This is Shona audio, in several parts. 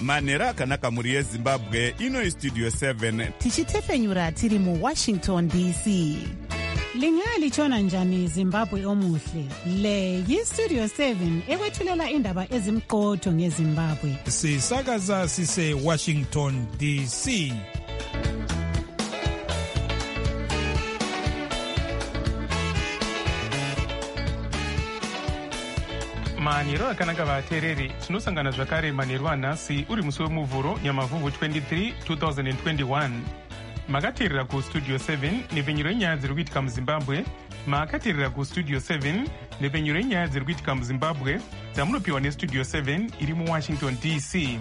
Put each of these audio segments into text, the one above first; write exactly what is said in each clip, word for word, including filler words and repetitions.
manhero akanaka mhuri yezimbabwe. Ino istudio seven tichitefenyura tiri muwashington D C. Lingalitshona njani Zimbabwe omuhle? Le yistudio seven ekwethulela indaba ezimqotho ngeZimbabwe. Sisakaza sise Washington D C. manhero akanaka vateereri, tinosangana zvakare manhero anhasi uri musi wemuvhuro nyamavhuvhu twenty-three twenty twenty-one. Makateerera kustudio seven nepfenyuro yenyaya dziri kuitika muzimbabwe. Makateerera kustudio seven nepfenyuro yenyaya dziri kuitika muzimbabwe dzamunopiwa nestudio seven iri muwashington D C.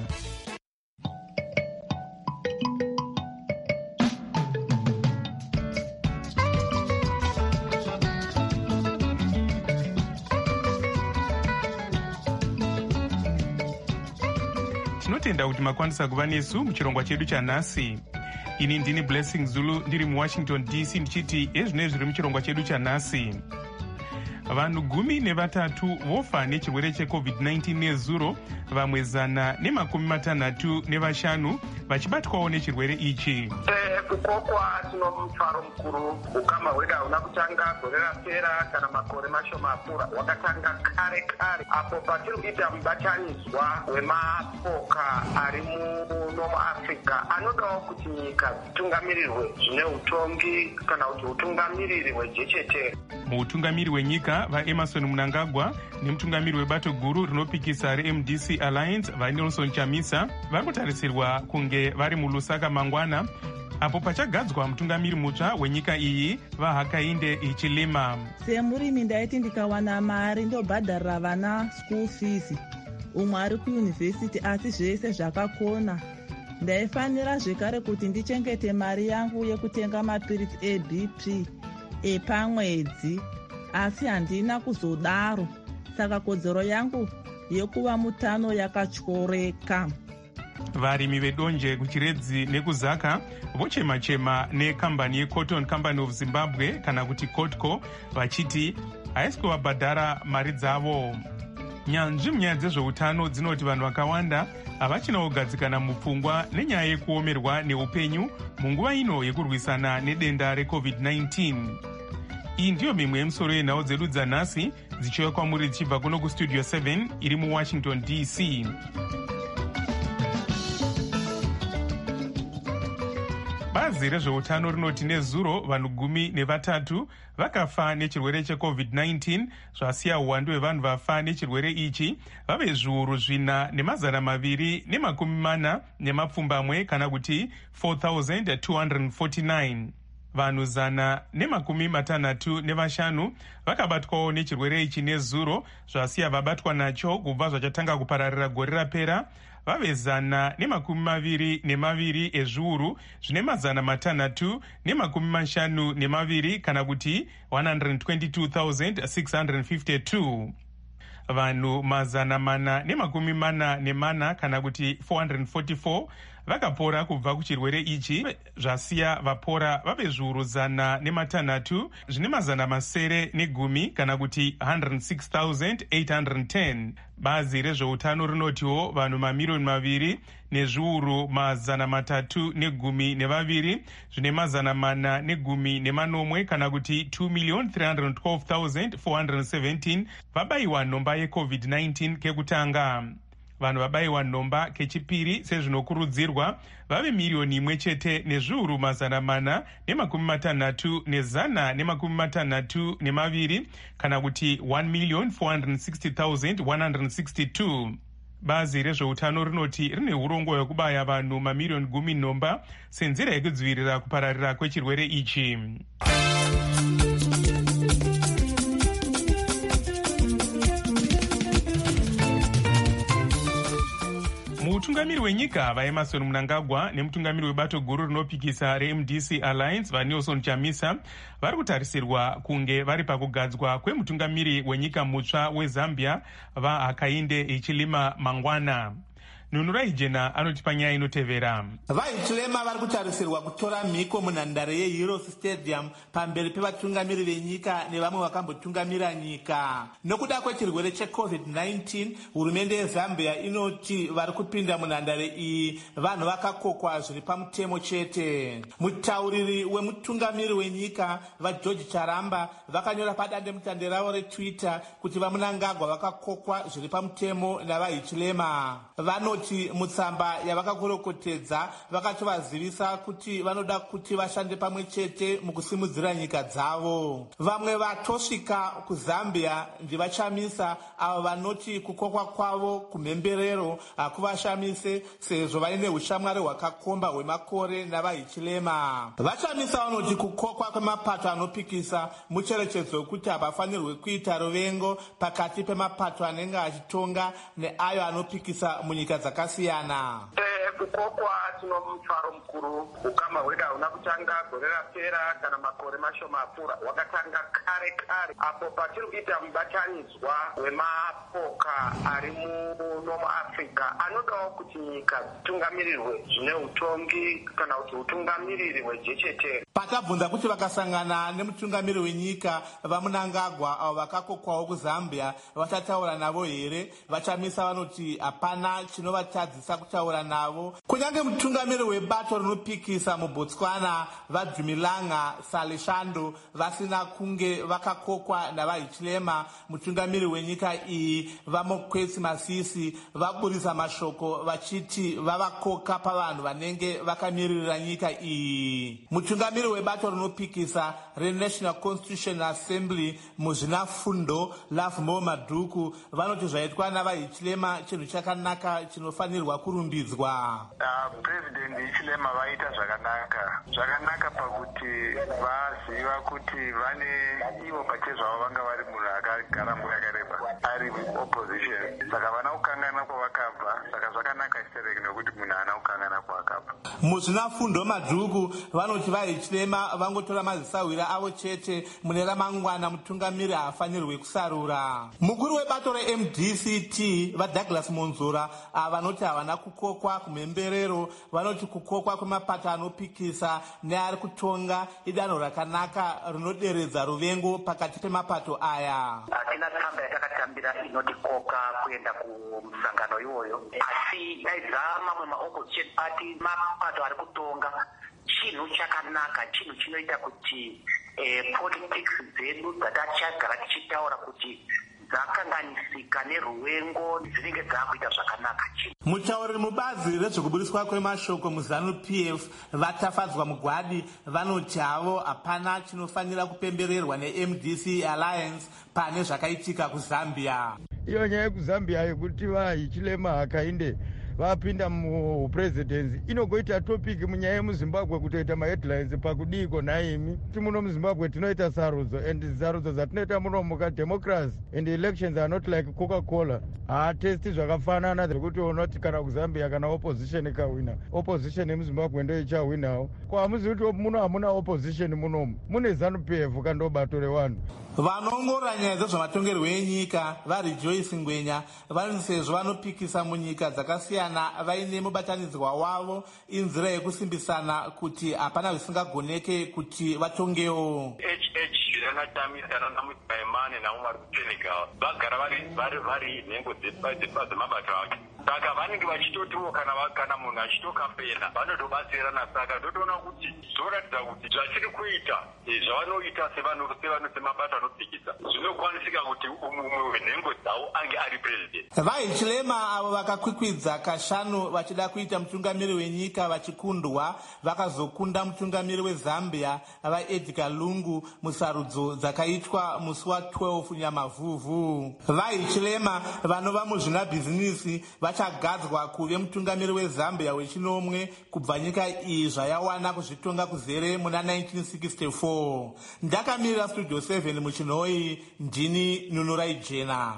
Tinotenda kuti makwanisa kuva nesu muchirongwa chedu chanhasi. Ini ndini Blessing Zulu ndiri muwashington D C ndichiti ezvinoi zviri muchirongwa chedu chanhasi. Vanhu gumi nevatatu vofa nechirwere checovid nineteen nezuro, vamwe zana nemakumi matanhatu nevashanu vachibatwawo nechirwere ichi. Kukokwa tino mufaro mukuru. Ukama hwedu hauna kutanga gore rapera kana makore mashoma apfuura, wakatanga kare kare apo patiri kuita mubatanidzwa wemapoka ari muno muAfrica anodawo kuti nyika dzitungamirirwe zvine utongi kana kuti utungamiriri hwejechetere. Mutungamiri wenyika vaEmerson Mnangagwa nemutungamiri webato guru rinopikisa reM D C Alliance vaNelson Chamisa vari kutarisirwa kunge vari muLusaka mangwana, apo pachagadzwa mutungamiri mutsva wenyika iyi vaHakainde Hichilema. Semurimi ndaiti ndikawana mari ndobhadharira vana school fees, umwe ari kuyunivhesiti asi zvese zvakakona. Ndaifanira zvekare kuti ndichengete mari yangu yekutenga mapiritsi eB P epamwedzi, asi handina kuzodaro, saka kodzero yangu yekuva mutano yakatyoreka. Varimi vedonje kuchiredzi nekuzaka vochema-chema nekambani yeCotton Company of Zimbabwe kana kuti Cotco vachiti haisi kuvabhadhara mari dzavo. Nyanzvi munyaya dzezveutano dzinoti vanhu vakawanda havachina kugadzikana mupfungwa nenyaya yekuomerwa neupenyu munguva ino yekurwisana nedenda recovid nineteen. Iyi ndiyo mimwe yemisoro yenhau dzedu dzanhasi dzichiuya kwamuri dzichibva kuno kustudio seven iri muwashington D C. Bazi rezveutano rinoti nezuro vanhu gumi nevatatu vakafa nechirwere checovid nineteen, zvasiya uwandu hwevanhu vafa nechirwere ichi vave zviuru zvina nemazana maviri nemakumi mana nemapfumbamwe kana kuti four thousand two hundred forty-nine. Vanhu zana nemakumi matanhatu nevashanu vakabatwawo nechirwere ichi nezuro, zvasiya vabatwa nacho kubva zvachatanga kupararira gore rapera vave zana nemakumi maviri nemaviri ezviuru zvine mazana matanhatu nemakumi mashanu nemaviri kana kuti one hundred twenty-two thousand six hundred fifty-two. Vanhu mazana mana nemakumi mana nemana kana kuti four hundred forty-four vakapora kubva kuchirwere ichi, zvasiya vapora vave zviuru zana nematanhatu zvine mazana masere negumi kana kuti one hundred six thousand eight hundred ten. Bazi rezveutano rinotiwo vanhu mamirioni maviri nezviuru mazana matatu negumi nevaviri zvine mazana mana negumi nemanomwe kana kuti two million three hundred twelve thousand four hundred seventeen vabayiwa nhomba yecovid nineteen kekutanga. Vanhu vabayiwa nhomba kechipiri sezvinokurudzirwa vave miriyoni imwe chete nezviuru mazana mana nemakumi matanhatu nezana nemakumi matanhatu nemaviri kana kuti one million four hundred sixty thousand one hundred sixty-two. Bazi rezveutano rinoti rine urongo hwekubaya vanhu mamiriyoni gumi nhomba senzira yekudzivirira kupararira kwechirwere ichi. Mutungamiri wenyika vaEmerson Mnangagwa nemutungamiri webato guru rinopikisa reM D C Alliance vaNelson Chamisa vari kutarisirwa kunge vari pakugadzwa kwemutungamiri wenyika mutsva weZambia vaHakainde Hichilema mangwana. Nunurai Jena anoti panyaya inotevera. VaHichilema vari kutarisirwa kutora mhiko munhandare yeHeroes Stadium pamberi pevatungamiri venyika nevamwe vakambotungamira nyika. Nokuda kwechirwere checovid nineteen, hurumende yeZambia inoti vari kupinda munhandare iyi vanhu vakakokwa zviri pamutemo chete. Mutauriri wemutungamiri wenyika vaGeorge Charamba vakanyora padandemutande ravo reTwitter kuti vaMnangagwa vakakokwa zviri pamutemo navaHichilema. Vanoti mutsamba yavakakorokotedza vakatovazivisa kuti vanoda kuti vashande pamwe chete mukusimudzira nyika dzavo. Vamwe vatosvika kuZambia ndivachamisa avo vanoti kukokwa kwavo kumhemberero hakuvashamise sezvo vaine ushamwari hwakakomba hwemakore navaHichilema. Vachamisa vanoti kukokwa kwemapato anopikisa mucherechedzo wekuti hapafanirwe kuita ruvengo pakati pemapato anenge achitonga neayo anopikisa munyika dzakasiyana. Kukokwa tino mufaro mukuru. Ukama hwedu hauna kutanga gore rapera kana makore mashoma apfuura, hwakatanga kare kare apo patiri kuita mubatanidzwa wemapoka ari muno muAfrica anodawo kuti nyika dzitungamirirwe zvine utongi kana kuti utungamiriri hwejechetere. Patabvunza kuti vakasangana nemutungamiri wenyika vaMnangagwa avo vakakokwawo kuZambia vachataura navo here, vachamisa vanoti hapana chinovatadzisa kutaura navo. Kunyange mutungamiri webato rinopikisa muBotswana vaDumilanga Saleshando vasina kunge vakakokwa navaHichilema, mutungamiri wenyika iyi vaMokwetsi Masisi vaburisa mashoko vachiti vavakoka pavanhu vanenge vakamirira nyika iyi. Mutungamiri webato rinopikisa reNational Constitutional Assembly muzvinafundo Lovemore Madhuku vanoti zvaitwa navaHichilema chinhu chakanaka chinofanirwa kurumbidzwa. Uh, President Hichilema vaita zvakanaka zvakanaka pakuti vaziva kuti vane ivo pachezvavo vanga vari munhu akagara nguva yakareba ari opposition, saka vana kukangana kwavakabva, saka zvakanaka chisereki nekuti munhu ana kukangana kwavakabva. Muzvinafundo Madhuku vanoti vaHichilema vangotora mazisawira avo chete mune ramangwana mutungamiri haafanirwe kusarura. Mukuru webato reM D C T vaDouglas Monzora vanoti havana kukokwa kumhemberero, vanoti kukokwa kwemapato anopikisa neari kutonga idanho rakanaka rinoderedza ruvengo pakati pemapato aya. Hatina tsamba yatakatambira inotikoka kuenda kumusangano iwoyo, asi daidza mamwe maopposition party mapato ari kutonga chinhu chakanaka, chinhu chinoita kuti eh, politics dzedu dzatachagara tichitaura kuti dzakanganisika neruvengo dzinenge dzakuita zvakanaka. Mutauriri mubazi rezvekuburiswa kwemashoko muZanu P F vatafadzwa mugwadi vanoti havo hapana chinofanira kupembererwa neM D C Alliance pane zvakaitika kuZambia. Iyo nyaya yekuZambia yekuti vaHichilema hakainde vapinda mupresidency inogoita topic munyaya yemuZimbabwe kutoita maheadlines pakudiko naimi kuti muno muZimbabwe tinoita sarudzo, and sarudzo dzatinoita muno muka democracy and elections are not like Coca-Cola. Haatesti zvakafanana zvekuti unoti kana kuZambia kana opposition ikawina opposition yemuZimbabwe ndo ichawinawo. Ko hamuzivi kuti muno hamuna opposition munomu, mune Zanu P F kandobato revanhu. Vanoongorora nyaya dzezvematongerwo enyika vaRejoice Ngwenya vanoti sezvo vanopikisa munyika dzakasiyana vaine mubatanidzwa wavo inzira yekusimbisana kuti hapana zvisingagoneke kuti vatongewo. Anatamisana namupaimane naumari kutenekawa vagara vari vari nhengo dzemabato ake, saka vanenge vachitotiwo kana kana munhu achitokapena vanotobatsirana. Saka ndotoona kuti zvoratidza kuti zvachiri kuita zvavanoita sevanomabato anopikisa zvinokwanisika kuti umwe wenhengo dzavo ange ari president. VaHichilema avo vakakwikwidza kashanu vachida kuita mutungamiri wenyika vachikundwa vakazokunda mutungamiri weZambia vaEdgar Lungu musarudzo dzakaitwa musi wa12 Nyamavhuvhu. VaHichilema vanova muzvinabhizinisi vachagadzwa kuve mutungamiri weZambia wechinomwe kubva nyika iyi zvayawana kuzvitonga kuzere muna nineteen sixty-four. Ndakamirira Studio seven muchinhoi, ndini Nunurai Jena.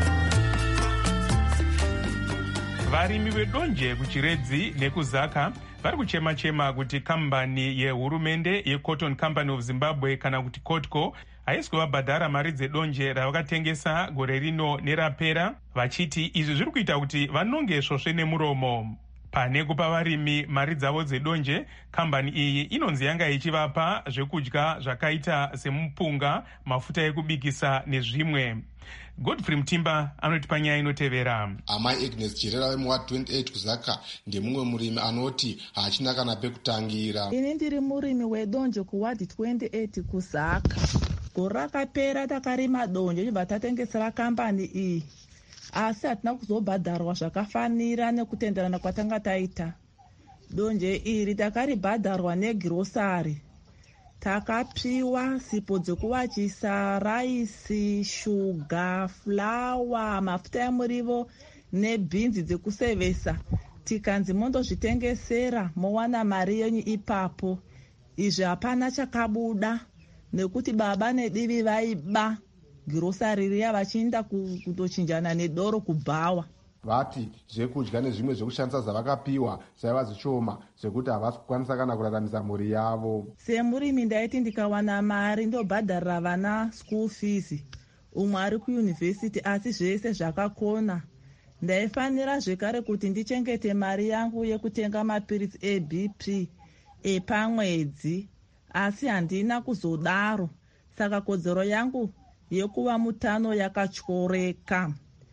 Varimi vedonje kuChiredzi nekuzaka vari kuchema-chema kuti kambani yehurumende yeCotton Company of Zimbabwe kana kuti Cotco haisi kuvabhadhara mari dzedonje ravakatengesa gore rino nerapera, vachiti izvi zviri kuita kuti vanonge svosve nemuromo. Pane kupa varimi mari dzavo dzedonje, kambani iyi inonzi yanga ichivapa zvekudya zvakaita semupunga, mafuta ekubikisa nezvimwe. Godfrey Mtimba anoti panyaya inotevera. Amai Agnes Jerera wemuward twenty-eight kuzaka ndemumwe murimi anoti hachina kana pekutangira. Ini ndiri murimi wedonje kuward twenty-eight kuzaka. Gore rakapera takarima donje chibva tatengesera kambani iyi, asi hatina kuzobhadharwa zvakafanira nekutenderana kwatanga taita. Donje iri takaribhadharwa negirosari. Takapiwa sipo dzekuwachisa, raisi, shuga, flawa, mafuta emurivo nebhinzi dzekusevesa. Tikanzi mondozvitengesera mowana mari yenyu ipapo. Izvi hapana chakabuda nekuti baba nedivi vaiba girosari riya vachienda kutochinjana nedoro kubhawa. Vati zvekudya nezvimwe zvekushandisa zvavakapiwa zvaiva zvishoma zvekuti havasi kukwanisa kana kuraramisa mhuri yavo. Semurimi ndaiti ndikawana mari ndobhadharira vana school fees, umwe ari kuyunivhesiti asi zvese zvakakona. Ndaifanira zvekare kuti ndichengete mari yangu yekutenga mapiritsi eB P epamwedzi, asi handina kuzodaro, saka kodzero yangu yekuva mutano yakatyoreka.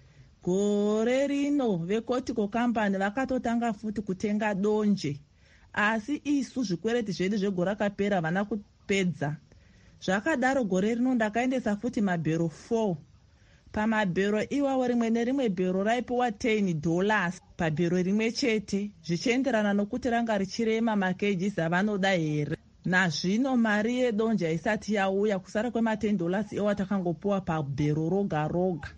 Gore rino veCotco Company vakatotanga futi kutenga donje, asi isu zvikwereti zvedu zvegore rakapera vana kupedza. Zvakadaro gore rino ndakaendesa futi mabhero four. Pamabhero iwawo rimwe nerimwe bhero raipiwa ten dollars pabhero rimwe chete, zvichienderana nokuti ranga richirema makejizi avanoda here. Nazvino mari yedonje isati yauya, kusara kwema ten dollars iwa takangopuwa pabhero roga roga.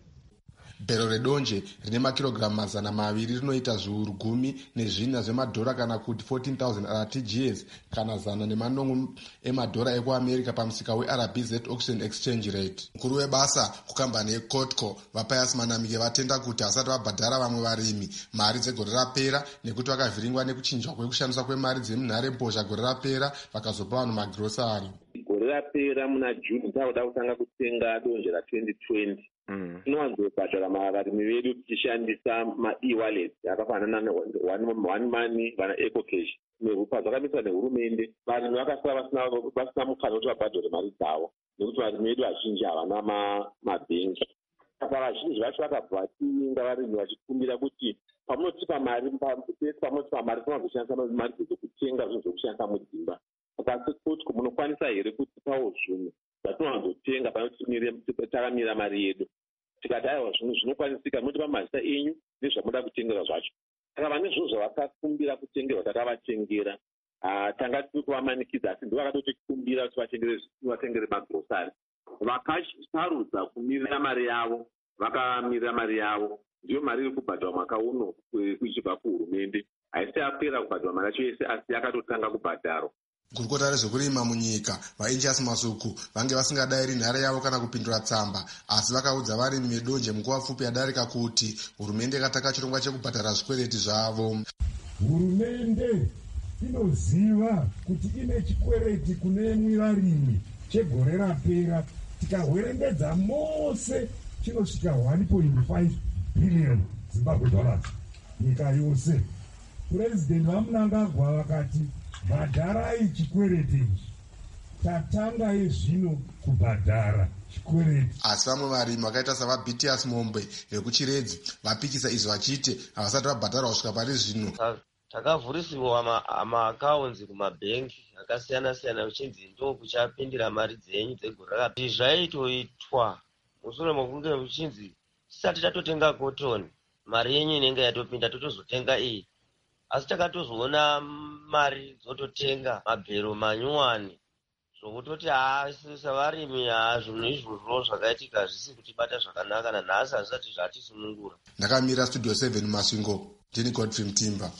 Bhero redonje rine makirogiramu mazana maviri rinoita zviuru gumi nezvina zvemadhora kana kuti fourteen thousand R T G S kana zana nemanomwe emadhora ekuamerica pamusika weR B Z auction exchange rate. Mukuru webasa kukambani yeCotco Vapayasi Manamike vatenda kuti hasati vabhadhara vamwe varimi mari dzegore rapera nekuti vakavhiringwa nekuchinjwa kwekushandiswa kwemari dzemunhare mbozha gore rapera vakazopa vanhu magirosari. Gore rapera muna June tauda kutanga kutenga donje ra twenty twenty. Tinowanzobhadhara varimi vedu tichishandisa ma-e-wallet akafanana ne-one money vana ecocash nerupa zvakamiswa nehurumende. Varimi vakasara vasina mukana kuti vabhadhare mari dzavo nekuti varimi vedu vazhinji havana mabhengi. Saka vazhinji vacho vakabva vachiinga varimi vachikumbira kuti pamunotipa mari pamunotipa mari tinozoshandisa mari dzekutenga zvinhu zvekushandisa mudzimba. Saka seCotco munokwanisa here kutipawo zvimwe zvatinowanzotenga panotimire takamira mari yedu. Tikati aiwa zvinhu zvinokwanisika munotipa mazita enyu nezvamunoda kutengera zvacho. Saka vane zvinhu zvavakakumbira kutengerwa takavatengera. Tanga tiri kuvamanikidza asi ndovakatotikumbira kuti vatengere magirosari. Vakasarudza kumirira mari yavo, vakamirira mari yavo. Ndiyo mari iri kubhadharwa mwaka uno kuchibva kuhurumende. Haisi yapera kubhadharwa mari yacho yese asi yakatotanga kubhadharwa. Gurukota rezvekurima munyika vaInjas Masuku vange vasingadayiri nhare yavo kana kupindura tsamba, asi vakaudza varimi vedonje munguva pfupi yadarika kuti hurumende yakataka chirongwa chekubhadhara zvikwereti zvavo. Hurumende inoziva kuti ine chikwereti kune imwe varimi chegore rapera, tikahwerengedza mose chinosvika one point five billion Zimbabwe dollars nyika yose. President vaMnangagwa vakati bhadharai chikwereti ichi, tatanga yezvino kubhadhara chikwereti. Asi vamwe varimi vakaita savaBitias Mombe vekuchiredzi vapikisa izvo vachiti havasati vabhadharwa kusvika pari zvino. Takavhurisiwa maakaunzi kumabhengi akasiyana-siyana uchinzi ndo kuchapindira mari dzenyu dzegore rakapera. Zvaitoitwa mushure mokunge uchinzi tisati tatotenga cotton mari yenyu inenge yatopinda totozotenga iyi, asi takatozoona mari dzototenga mabhero manyuwani zvokutoti savarimi zvinhu izvozvo zvakaitika zvisi kutibata zvakanaka nanhasi hazvisati zvatisunungura. Ndakamira studio seven Masvingo, ndini Godfrey Mtimba.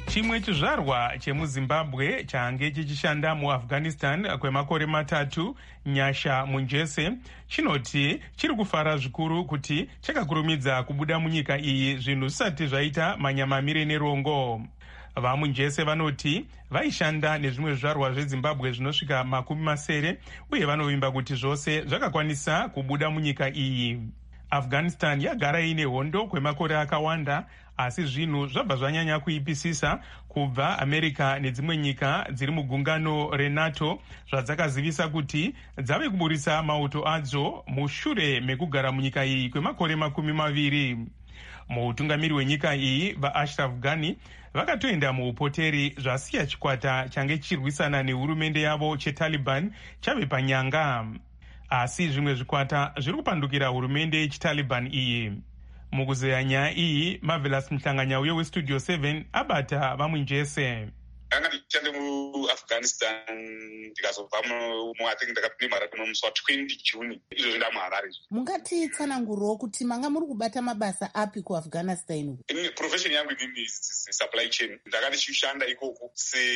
chimwe chizvarwa chemuzimbabwe change chichishanda muafghanistan kwemakore matatu, Nyasha Munjese, chinoti chiri kufara zvikuru kuti chakakurumidza kubuda munyika iyi zvinhu zvisati zvaita manyamamire nerongo. VaMunjese vanoti vaishanda nezvimwe zvizvarwa zvezimbabwe zvinosvika makumi masere uye vanovimba kuti zvose zvakakwanisa kubuda munyika iyi. Afghanistan yagara ine hondo kwemakore akawanda, asi zvinhu zvabva zvanyanya kuipisisa kubva America nedzimwe nyika dziri mugungano reNATO zvadzakazivisa kuti dzave kuburisa mauto adzo mushure mekugara munyika iyi kwemakore makumi maviri. Muutungamiri wenyika iyi vaAshraf Ghani vakatoenda muupoteri zvasiya chikwata change chirwisana nehurumende yavo cheTaliban chave panyanga. Asi zvimwe zvikwata zviri kupandukira hurumende yechitaliban iyi. Mukuzeya nyaya iyi, Marvelous Mhlanganya uye weStudio seven abata vaMunjese. Anga ndichande muAfghanistan ndikazobva mu I think ndakapimara kuno musi wa twenty June izvo zvinda muHarare. Mungati tsananguro kuti manga muri kubata mabasa api kuAfghanistan? In profession yangu inini supply chain. Ndakati ndichishanda ikoko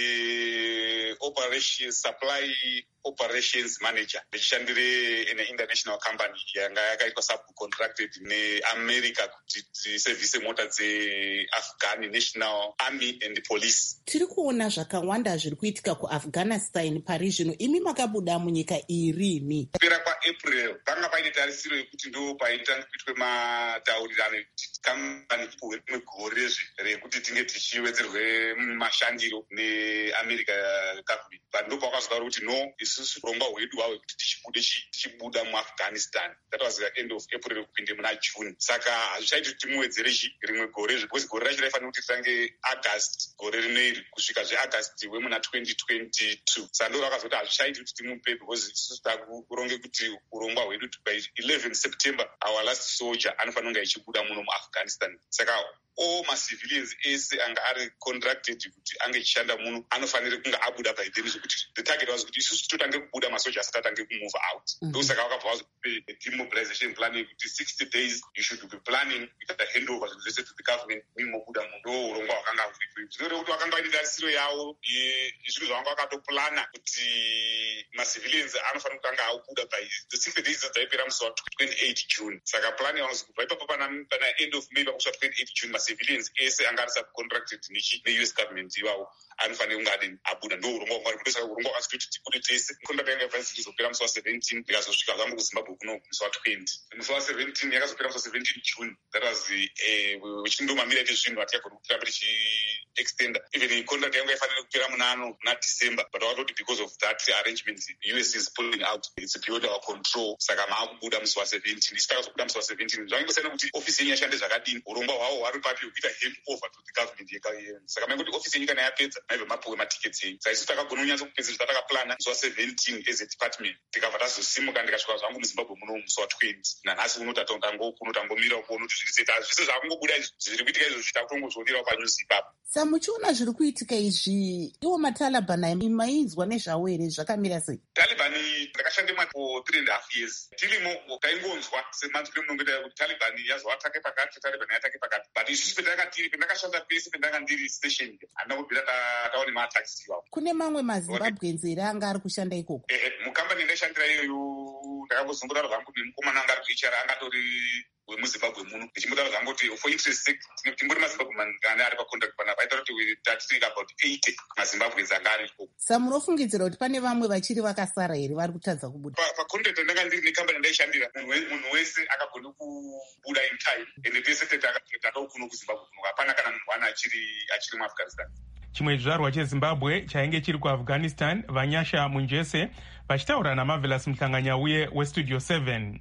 se operation supply operations manager. Ndichishandire in an international company yanga yakaitwa subcontracted neAmerica kuti service mota dzeAfghan National Army and Police. Tiri kuona zvakawanda zviri kuitika kuAfghanistan pari zvino, imi makabuda munyika irini. Kupera kwaApril panga paine tarisiro yekuti ndo paitanga kuitwe mataurirano ekuti kambani rimwe gore rekuti tinge tichiwedzerwe mashandiro neAmerica government. But ndo pakazokara kuti no, isusu urongwa hwedu hwawe kuti tichibude tichibuda muAfghanistan. That was the end of April kupinde muna June. Saka hazvichaiti kuti timuwedzere rimwe gore, because gore racho raifanira kuti titange August gore rineri kusvika zveAugust wemuna twenty twenty-two. Saka ndo vakazoti hazvichaiti kuti timupe, because isusu takuronge kuti urongwa hwedu by eleven September our last soldier anofanira kunge achibuda muno muAfghanistan. Saka all macivilians ese anga ari contracted kuti ange chishanda muno anofanira kunge abuda by then, zvekuti the target was kuti isusu totange kubuda masoja asati atange kumove out. Ndosaka vakabva vazope demobilization plan yekuti sixty days you should be planning the handover zvese to the government mimobuda muno. Ndo urongwa hwakanga huripo. Zvinoreva kuti vakanga vaine tarisiro yavo zvinhu zvavanga vakatoplana kuti macivilians anofanira kutanga aubuda by the sixty days dzaipera musi wa twenty-eight June. Saka plan yavanozi kubva ipapo pana end of May pakusvika twenty-eight June civilians ese anga ari subcontracted ne-U S government ivavo anofanira kunge adi abuda. Ndo urongwa hwangari kutosaka urongwa hwakati kuti tikude tese contract yanga yafanira kuzopera musi wa seventeen ndikazosvika zvangu kuZimbabwe kuno musi wa twenty. Musi wa seventeen yakazopera musi wa seventeen June. That was wechindomamira ite zvinhu hatikagona kuramba tichiextenda. Even contract yanga yafanira kupera munano muna December, but wakatoti because of that arrangement U S is pulling out, it's beyond our control. Saka maakubuda musi wa seventeen. Isitakazobuda musi wa seventeen zvangosiyana kuti ofisi yenyu yashande zvakadini, urongwa hwavo hwari papi kuita hand over to the government yeka yenyu. Saka mangu kuti ofisi yenyu kana yapedza maibva mapuwe matiketi enyu. Saka isu takagona kunyatsa kupedza zvatakaplana musi wa seventeen as a department. Tikabva tazosimuka ndikasvika zvangu muZimbabwe muno musi wa twenty. Nanhasi uno tatangomira kuona kuti zviri kuita zvese zvakungobuda izvi zviri kuitika izvo zvitakutongozvionerawo panews ipapo. Sa muchiona zviri kuitika izvi, iwo maTaliban mainzwa nezvawo here zvakamira sei? Taliban ndakashandemo for three and a half years. Tirimo taingonzwa semanzwiro munongoita kuti Taliban yazovata pakati, Taliban yatake pakati. But isusu pendakatiri pendakashanda pese pendanga ndiri station handina kubvira taone maataxi iwawo. Kune mamwe maZimbabweans here anga ari kushanda ikoko? Eh, mukambani ndaishandira iyoyo ndakambozongorara zvangu nemukomana anga ari kuichara angatori wemuZimbabwe muno. Ndichimbotaura zvangu kuti for interest sake timbori maZimbabwe ane ari pacontact panapa aitaura kuti tatisika about eighty maZimbabweans anga ari ikoko. Sa munofungidzira kuti pane vamwe vachiri vakasara here vari kutadza kubuda? Pacontact ndanga ndiri nekambani ndaishandira munhu wese akagona kubuda in time, ende tese tatakawo kuno kuZimbabwe kuno hapana kana munhu wana achiri achiri muAfghanistan. Chimwe chizvarwa cheZimbabwe chainge chiri kuAfghanistan, vaNyasha Munjese vachitaura naMarvelous Mhlanganya uye weStudio seven.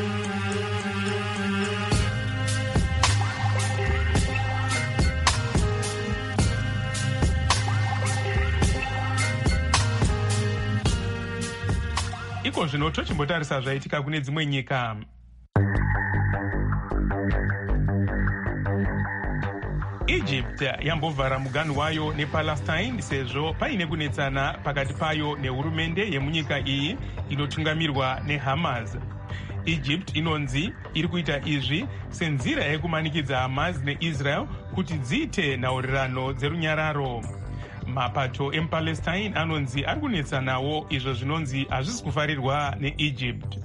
Iko zvino tochimbotarisa zvaitika kune dzimwe nyika. Egypt yambovhara muganhu wayo nePalestine sezvo paine kunetsana pakati payo nehurumende yemunyika iyi inotungamirwa neHamas. Egypt inonzi iri kuita izvi senzira yekumanikidza Hamas neIsrael kuti dziite nhaurirano dzerunyararo. Mapato emuPalestine anonzi ari kunetsanawo izvo zvinonzi hazvisi kufarirwa neEgypt.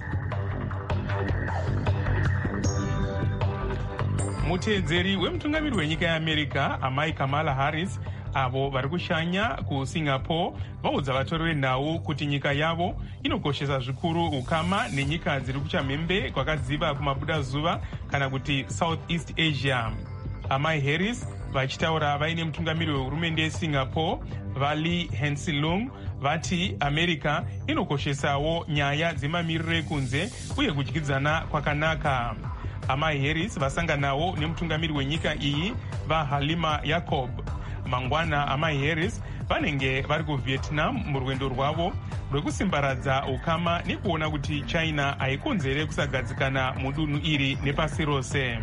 Muteedzeri wemutungamiri wenyika yeAmerica amai Kamala Harris avo vari kushanya kuSingapore vaudza vatori venhau kuti nyika yavo inokoshesa zvikuru ukama nenyika dziri kuchamhembe kwakadziva kumabuda zuva kana kuti South East Asia. Amai Harris vachitaura vaine mutungamiri wehurumende yeSingapore Vali Hensilung vati America inokoshesawo nyaya dzemamiriro ekunze uye kudyidzana kwakanaka. Amai Harris vasanganawo nemutungamiri wenyika iyi vaHalima Yacob. Mangwana amai Harris vanenge vari kuVietnam murwendo rwavo rwekusimbaradza ukama nekuona kuti China haikonzere kusagadzikana mudunhu iri nepasi rose.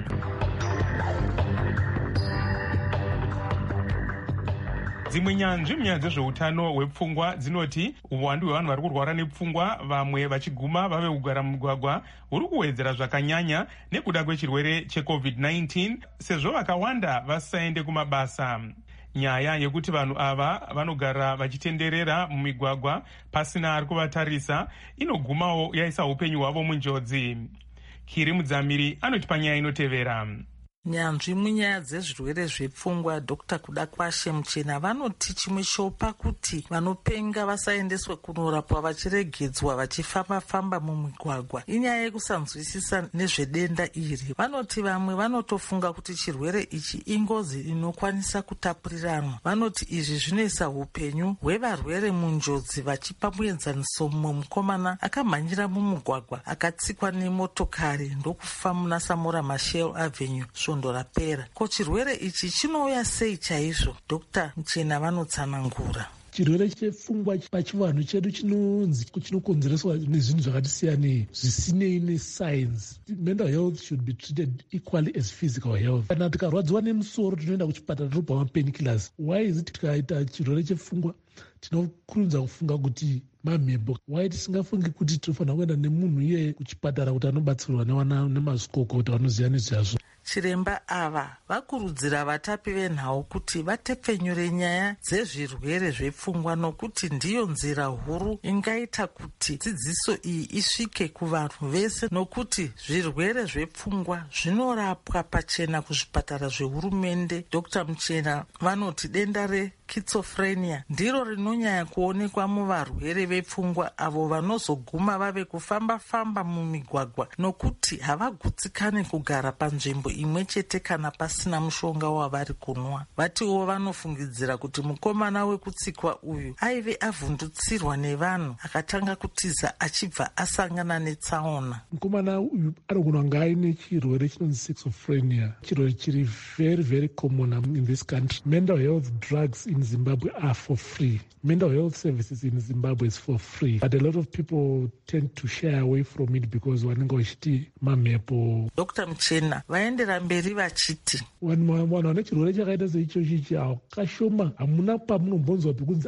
Dzimwe nyanzvi munyaya dzezveutano hwepfungwa dzinoti uwandu hwevanhu vari kurwara nepfungwa vamwe vachiguma vave kugara mumugwagwa huri kuwedzera zvakanyanya nekuda kwechirwere checovid nineteen sezvo vakawanda vasaende kumabasa. Nyaya yekuti vanhu ava vanogara vachitenderera mumigwagwa pasina ari kuvatarisa inogumawo yaisa upenyu hwavo munjodzi. Kiri Mudzamiri anoti panyaya inotevera. Nyanzvi munyaya dzezvirwere zvepfungwa Dr Kudakwashe Muchena vanoti chimwe chopa kuti vanopenga vasaendeswe kunorapwa vachiregedzwa vachifamba-famba mumigwagwa inyaya yekusanzwisisa nezvedenda iri. Vanoti vamwe vanotofunga kuti chirwere ichi ingozi inokwanisa kutapuriranwa. Vanoti izvi zvinoisa upenyu hwevarwere munjodzi vachipa muenzaniso mumwe mukomana akamhanyira mumugwagwa akatsikwa nemotokari ndokufa muna Samora Machel Avenue svondo rapera. Ko chirwere ichi chinouya sei chaizvo? Dr Muchena vanotsanangura. Chirwere chepfungwa pachivanhu chedu chinonzi chinokonzereswa nezvinhu zvakati siyanei zvisinei nescience. Mental health should be treated equally as physical health. Kana tikarwadziwa nemusoro tinoenda kuchipatara tinopa mapainkillers. Why is it tikaita chirwere chepfungwa tinokurudza kufunga kuti mamhepo? Why tisingafungi kuti tinofanira kuenda nemunhu iye kuchipatara kuti anobatsirwa nemazvikokota vanoziva nezvazvo? Chiremba ava vakurudzira vatapi venhau kuti vatepfenyure nyaya dzezvirwere zvepfungwa nokuti ndiyo nzira huru ingaita kuti dzidziso iyi isvike kuvanhu vese, nokuti zvirwere zvepfungwa zvinorapwa pachena kuzvipatara zvehurumende. Dr Muchena vanoti denda reschizophrenia ndiro rinonyanya kuonekwa muvarwere vepfungwa avo vanozoguma vave kufamba-famba mumigwagwa nokuti havagutsikani kugara panzvimbo imwe chete kana pasina mushonga wavari kunwa. Vatiwo vanofungidzira kuti mukomana wekutsikwa uyu aive avhundutsirwa nevanhu akatanga kutiza achibva asangana netsaona. Mukomana uyu anogona kunge aine chirwere chinonzi schizophrenia, chirwere chiri very very common in this country. Mental health drugs in Zimbabwe are for free. Mental health services in Zimbabwe is for free, but a lot of people tend to shy away from it because vanenge vachiti mamhepo. Dr Muchena vaendera mberi vachiti vanhu vane chirwere chakaita seichochichi kashoma. Hamuna pamunombonzwa pekunzi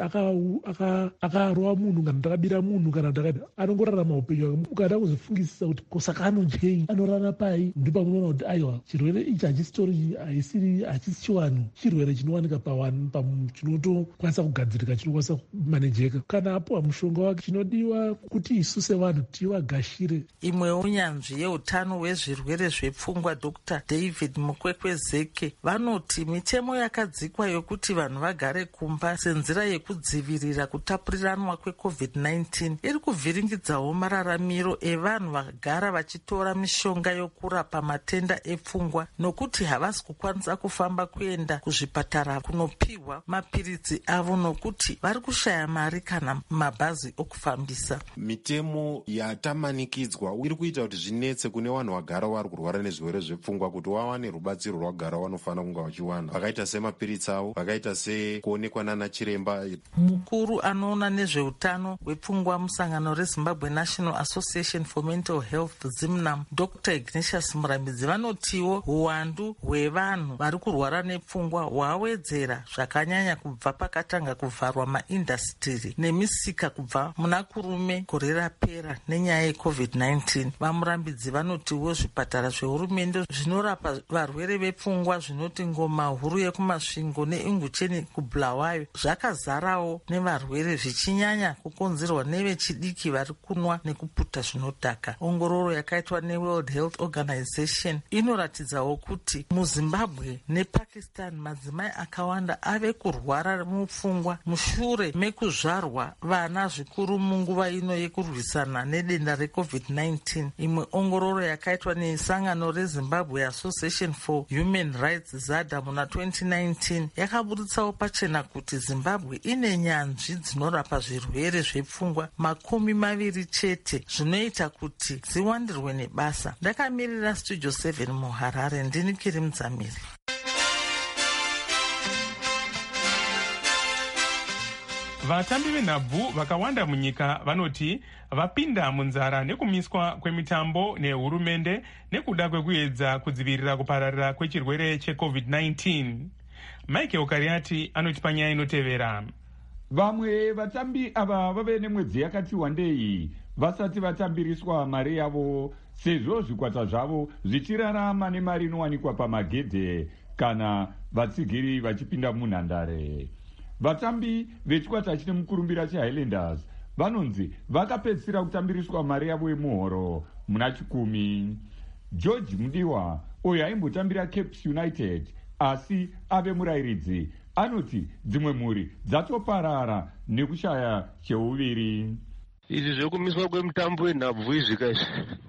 akarova munhu kana takabira munhu kana takati anongorarama upenyu. Ukada kuzofungisisa kuti kosaka anodyei, anorara pai, ndipo pamunoona kuti aiwa chirwere ichi hachistori haisiri hachisi chiwanhu, chirwere chinowanika pavanhu chinotokwanisa kugadzirika, chinokwanisa kumanejeka. Kana apuwa mushonga wake chinodiwa kuti isu sevanhu tivagashire. Imwewo nyanzvi yeutano hwezvirwere zvepfungwa Dr David Mukwekwezeke vanoti mitemo yakadzikwa yokuti vanhu vagare kumba senzira yekudzivirira kutapuriranwa kwecovid nineteen iri kuvhiringidzawo mararamiro evanhu vagara vachitora mishonga yokurapa matenda epfungwa nokuti havasi kukwanisa kufamba kuenda kuzvipatara kunopiwa mapiritsi avo nokuti vari kushaya mari kana mabhazi okufambisa. Mitemo yatamanikidzwa iri kuita kuti zvinetse kune vanhu vagara vari kurwara nezvirwere zvepfungwa kuti wawane rubatsiro rwagara vanofanira kunga vachiwana, vakaita semapiritsi avo, vakaita sekuonekwa nana chiremba. Mukuru anoona nezveutano hwepfungwa musangano reZimbabwe National Association for Mental Health Zimnam, Dr Ignatius Murambidzi vanotiwo uwandu hwevanhu vari kurwara nepfungwa hwawedzera zvakanyanya chinyanya kubva pakatanga kuvharwa maindasitiri nemisika kubva muna kurume gore rapera nenyaya yecovid nineteen. Vamurambidzi vanotiwo zvipatara zvehurumende zvinorapa varwere vepfungwa zvinoti Ngoma huru yekumasvingo neIngucheni kuBulawayo zvakazarawo nevarwere zvichinyanya kukonzerwa nevechidiki vari kunwa nekuputa zvinodhaka. Ongororo yakaitwa neWorld Health Organization inoratidzawo kuti muZimbabwe nePakistan madzimai akawanda ave kurwara mupfungwa mushure mekuzvarwa vana zvikuru munguva ino yekurwisana nedenda recovid nineteen. Imwe ongororo yakaitwa nesangano reZimbabwe Association for Human Rights ZADA muna twenty nineteen yakaburitsawo pachena kuti Zimbabwe ine nyanzvi dzinorapa zvirwere zvepfungwa makumi maviri chete, zvinoita kuti dziwandirwe nebasa. Ndakamirira Studio seven muHarare, ndini Kiri Mudzamiri. Vatambi venhabvu vakawanda munyika vanoti vapinda munzara nekumiswa kwemitambo nehurumende nekuda kwekuedza kudzivirira kupararira kwechirwere checovid nineteen. Michael Kariati anoti panyaya inotevera. Vamwe vatambi ava vave nemwedzi yakati wandei vasati vatambiriswa mari yavo, sezvo zvikwata zvavo zvichirarama nemari inowanikwa pamagedhe kana vatsigiri vachipinda munhandare. Vatambi vechikwata chine mukurumbira cheHighlanders vanonzi vakapedzisira kutambiriswa mari yavo yemuhoro muna chikumi. George Mudiwa, uyo aimbotambira Cape United asi ave murayiridzi, anoti dzimwe mhuri dzatoparara nekushaya cheuviri. Izvi zvekumiswa kwemutambo wenhabvu izvika izvi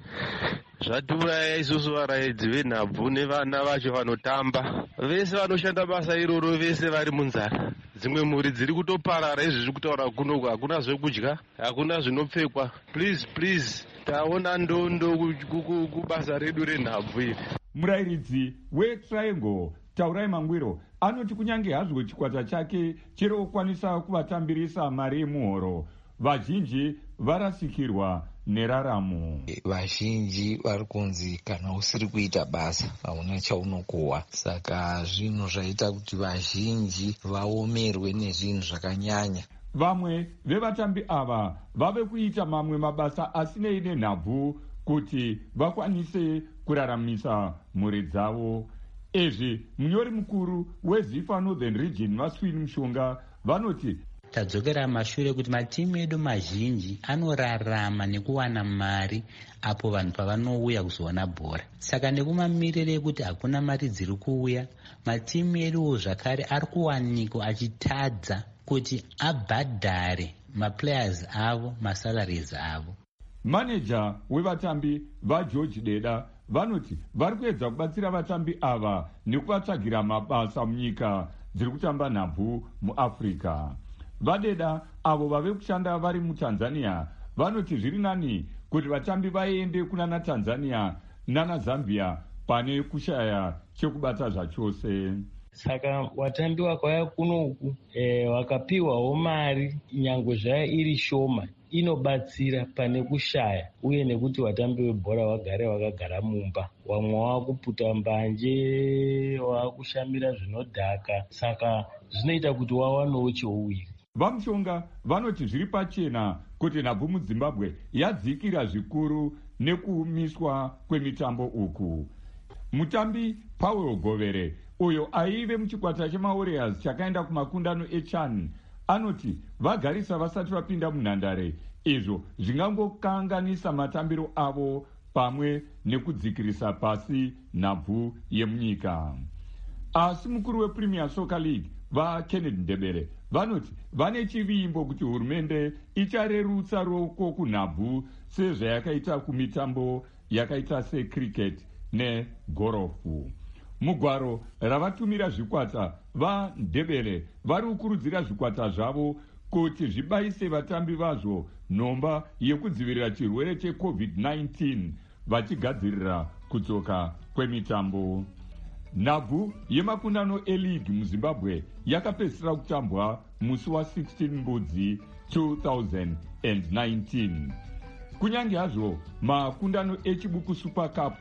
zvatiuraya isusu varaidzi venhabvu nevana vacho vanotamba. Vese vanoshanda basa iroro vese vari munzara. Dzimwe mhuri dziri kutoparara. Izvi zviri kutaura kunoku hakuna zvekudya, hakuna zvinopfekwa. Please please taona ndondo kubasa redu renhabvu iri. Murayiridzi weTriangle Taurai Mangwiro anoti kunyange hazvo chikwata chake chirokwanisa kuvatambirisa mari yemuhoro, vazhinji varasikirwa neraramo. Vazhinji vari kunzi kana usiri kuita basa hauna chaunokohwa, saka zvinhu zvaita kuti vazhinji vaomerwe nezvinhu zvakanyanya. Vamwe vevatambi ava vave kuita mamwe mabasa asinei nenhabvu kuti vakwanise kuraramisa mhuri dzavo. Izvi munyori mukuru weZifa Northern Region Maswini Mushonga vanoti tadzokera mashure kuti matimu edu mazhinji anorarama nekuwana mari apo vanhu pavanouya kuzoona bhora. Saka nekumamiriro ekuti hakuna mari dziri kuuya, matimu edu zvakare ari kuwanikwa achitadza kuti abhadhare maplayers avo masalaries avo. Maneja wevatambi vaGeorge Deda vanoti vari kuedza kubatsira vatambi ava nekuvatsvagira mabasa munyika dziri kutamba nhabvu muAfrica. Vadeda avo vave kushanda vari muTanzania vanoti zviri nani kuti vatambi vaende kunana Tanzania nana Zambia pane kushaya chekubata zvachose. Saka vatambi vakauya kunoku e, vakapiwawo mari nyangwe zvaya iri shoma inobatsira pane kushaya, uye nekuti vatambi vebhora vagare vakagara mumba, vamwe vakuputa mbanje, vakushamira zvinodhaka, saka zvinoita kuti wawanewo cheuviri. Vamushonga vanoti zviri pachena kuti nhabvu muZimbabwe yadzikira zvikuru nekumiswa kwemitambo uku. Mutambi Paul Govere uyo aive muchikwata chemaWarriors chakaenda kumakundano eChan anoti vagarisa vasati vapinda munhandare, izvo zvingangokanganisa matambiro avo pamwe nekudzikirisa pasi nhabvu yemunyika. Asi mukuru wePremier Soccer League vaKennedy Ndebere vanoti vane chivimbo kuti hurumende icharerutsa roko kunhabvu sezvayakaita kumitambo yakaita secricket negorofu. Mugwaro ravatumira zvikwata vaNdebele vari kukurudzira zvikwata zvavo kuti zvibayise vatambi vazvo nhomba yekudzivirira chirwere checovid nineteen vachigadzirira kudzoka kwemitambo. Nhabvu yemakundano eligi muZimbabwe yakapedzisira kutambwa musi wa16 Mbudzi two thousand nineteen. Kunyange hazvo makundano echibuku Super Cup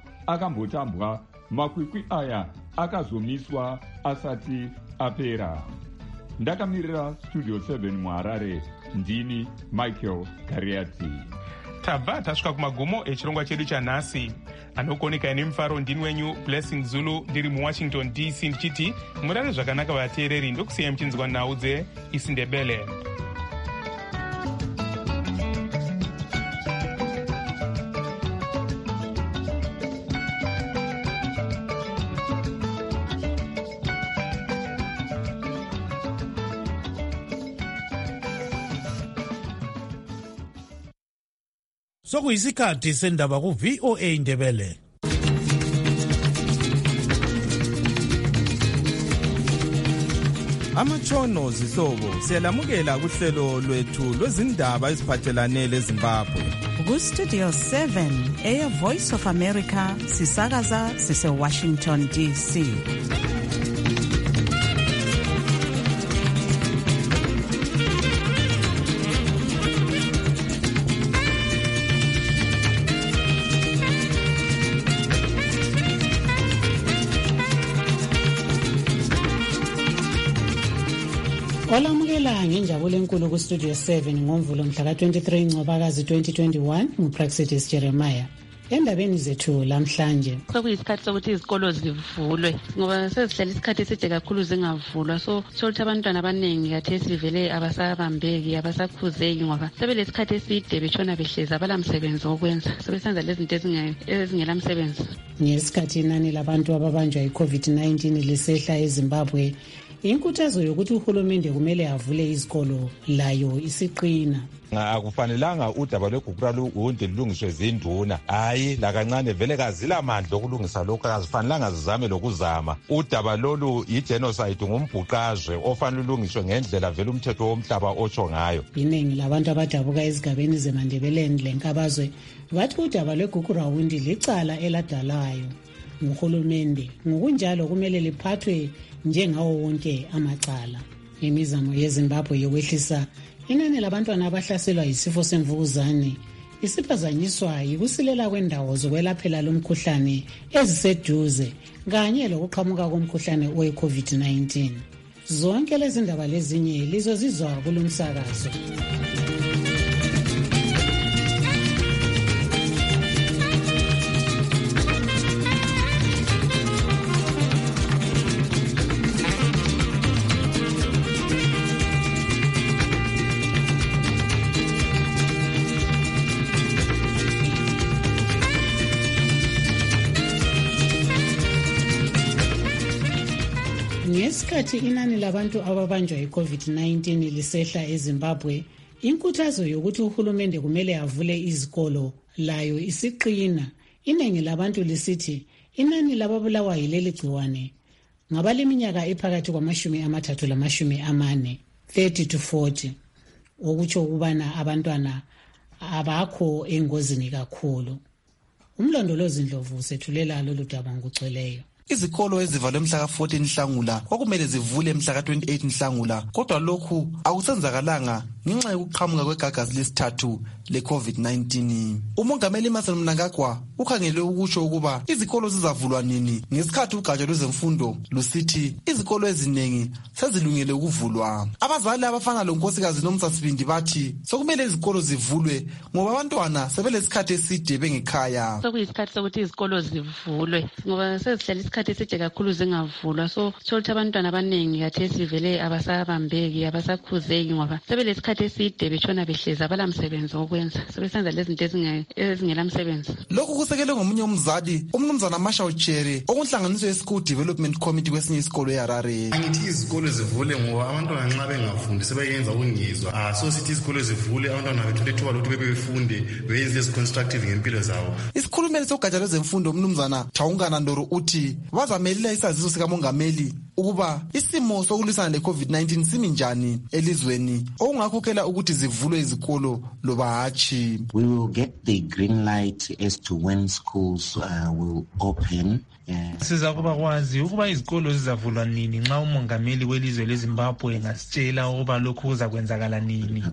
akambotambwa, makwikwi aya akazomiswa asati apera. ndakamirira studio seven muharare ndini Michael Kariati. tabva tasvika kumagumo echirongwa chedu chanhasi. anokuoneka nemufaro ndini wenyu Blessing Zulu ndiri muwashington D C ndichiti murare zvakanaka vateereri, ndokusiyai muchinzwa nhau dzeIsindebele. Sokuyisikhathi sendaba ku V O A Indebele. Amatshono zihlobo siyalamukela kuhlelo lwethu lwezindaba eziphathelane leZimbabwe. Ku Studio seven Air Voice of America sisakaza sise Washington D C. Olamukela ngenjabulo enkulu ku Studio seven ngomvulo mhla ka twenty-three Ncwabakazi twenty twenty-one nguPraxidis Jeremiah. Endabeni zethu lamhlanje sokuyisikhathi sokuthi izikolo zivulwe ngoba sezihlala isikhathi eside kakhulu zingavulwa, so sokuthi abantwana abaningi khathesi sivele abasabambeki abasakhuzeki ngoba sebelesikhathi eside betshona behlezi abalamsebenzi wokwenza, sebesenza lezinto ezingela msebenzi. Ngesikhathi inani labantu ababanjwa yi-COVID nineteen lisehla eZimbabwe, inkuthazo yokuthi uhulumende kumele avule izikolo layo isiqina. Akufanelanga udaba lwegugura luhunde lulungiswe zinduna, hayi lakancane vele kazila mandla okulungisa lokho, akazifanelanga zizame lokuzama. Udaba lolu yi-genocide, ngumbhuqazwe ofanele ulungiswe ngendlela vele umthetho womhlaba otsho ngayo. Iningi labantu abadabuka ezigabeni zeMandebeleni lenkabazwe bathi udaba lwegugura wundi licala eladalayo nguhulumende, ngokunjalo kumele liphathwe njengawo wonke amacala. Imizamo yeZimbabwe yokwehlisa inani labantwana abahlaselwa yisifo semvukuzane isiphazanyiswa yikusilela kwendawo zokwelaphela lomkhuhlane eziseduze kanye lokuqhamuka komkhuhlane we-COVID nineteen. Zonke lezi ndaba lezinye lizozizwa kulomsakazo. Ngesikhathi inani labantu ababanjwa yi-COVID nineteen lisehla eZimbabwe, inkuthazo yokuthi uhulumende kumele avule izikolo layo isiqina. Iningi labantu lisithi inani lababulawa yileli gciwane ngabaleminyaka ephakathi kwamashumi amathathu lamashumi amane, thirty to forty, okutsho ukubana abantwana abakho engozini kakhulu. Umlondolozi Ndlovu sethulela lolu daba ngokugcweleyo. Izikolo ezivalwe mhla ka fourteen Nhlangula kwakumele zivule mhla ka twenty-eight Nhlangula, kodwa lokhu akusenzakalanga ngenxa yokuqhamuka kwegagasi lesithathu le-COVID nineteen. Umongameli Emmerson Mnangagwa ukhangele ukusho ukuba izikolo zizavulwa nini ngesikhathi ugatsha lwezemfundo lusithi izikolo eziningi sezilungele ukuvulwa. Abazali abafana lonkosikazi Nomsasibindi bathi sokumele izikolo zivulwe ngoba abantwana sebelesikhathi eside bengekhaya. Sokuyisikhathi sokuthi izikolo zivulwe ngoba sezihlala isikhathi eside kakhulu zingavulwa, so sokuthi abantwana abaningi khathesi sivele abasabambeki abasakhuzeki ngoba sebelesikhathi eside betshona behlezi abalamsebenzi wokwenza, sebesenza lezinto ezingela msebenzi. Lokhu kusekelwe ngomunye umzali umnumzana Marshall Chere okunhlanganiso ye-School Development Committee kwesinye isikolo eHarare. Angithi izikolo zivule ngoba abantwana nxa bengafundi sebeyenza ukungizwa. Ah so sithi izikolo zivule abantwana bethole ithuba lokuthi bebefunde beyenze lezi constructive ngempilo zabo. Isikhulumeli sogatsha lwezemfundo umnumzana Thawungana Ndoro uthi bazamelela isaziso sikamongameli ukuba isimo sokulwisana le-COVID nineteen simi njani elizweni okungakhokhela ukuthi zivulwe izikolo loba hatshi. We will get the green light as to when schools uh, will open. Siza kuba kwazi ukuba izikolo zizavulwa nini nxa umongameli welizwe leZimbabwe ngasitshela ukuba lokhu kuzakwenzakala nini.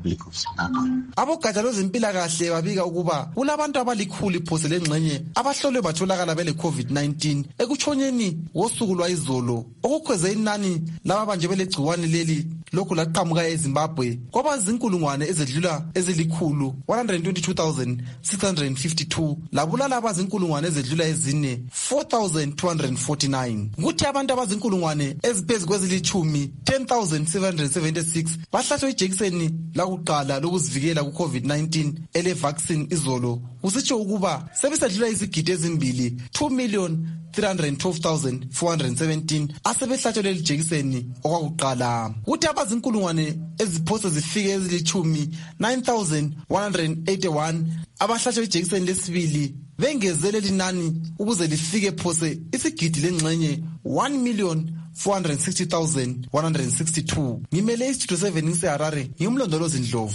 Abogatsha lwezempilakahle babika ukuba kulabantu abalikhulu phose lengxenye abahlolwe batholakala bele-COVID nineteen ekutshonyeni ngosuku lwayizolo okukhweze inani lababanjwe belegciwane leli lokhu laqhamuka eZimbabwe kwaba zinkulungwane ezedlula ezilikhulu one hundred twenty-two thousand six hundred fifty-two labulala abazinkulungwane ezedlula ezine four thousand two hundred forty-nine. Kuthi abantu abazinkulungwane eziphezu kwezilithumi ten thousand seven hundred seventy-six bahlatshwa ijekiseni lakuqala lokuzivikela ku-COVID nineteen ele vaccine izolo, kusitsho ukuba sebesedlula izigidi ezimbili two million three hundred twelve thousand four hundred seventeen asebehlatshwa leli jekiseni okwakuqala. Kuthi abazinkulungwane eziphose zifike ezilithumi nine thousand one hundred eighty-one abahlatshwa ijekiseni lesibili bengezele linani ukuze lifike phose isigidi lengxenye one million four hundred sixty thousand one hundred sixty-two. Ngimele istudio seven ngiseHarare, ngimlondolozi Ndlovu.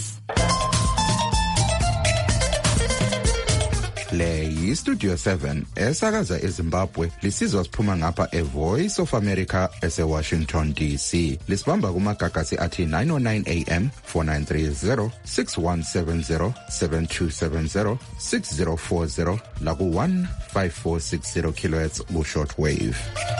Le yi-Studio seven esakaza eZimbabwe lisizwa siphuma ngapha eVoice of America ese-Washington D C. Lisibamba kumagagasi athi nine oh nine A M, four nine three zero, six one seven zero, seven two seven zero, six zero four zero laku one five four six zero kilohertz ku-short wave.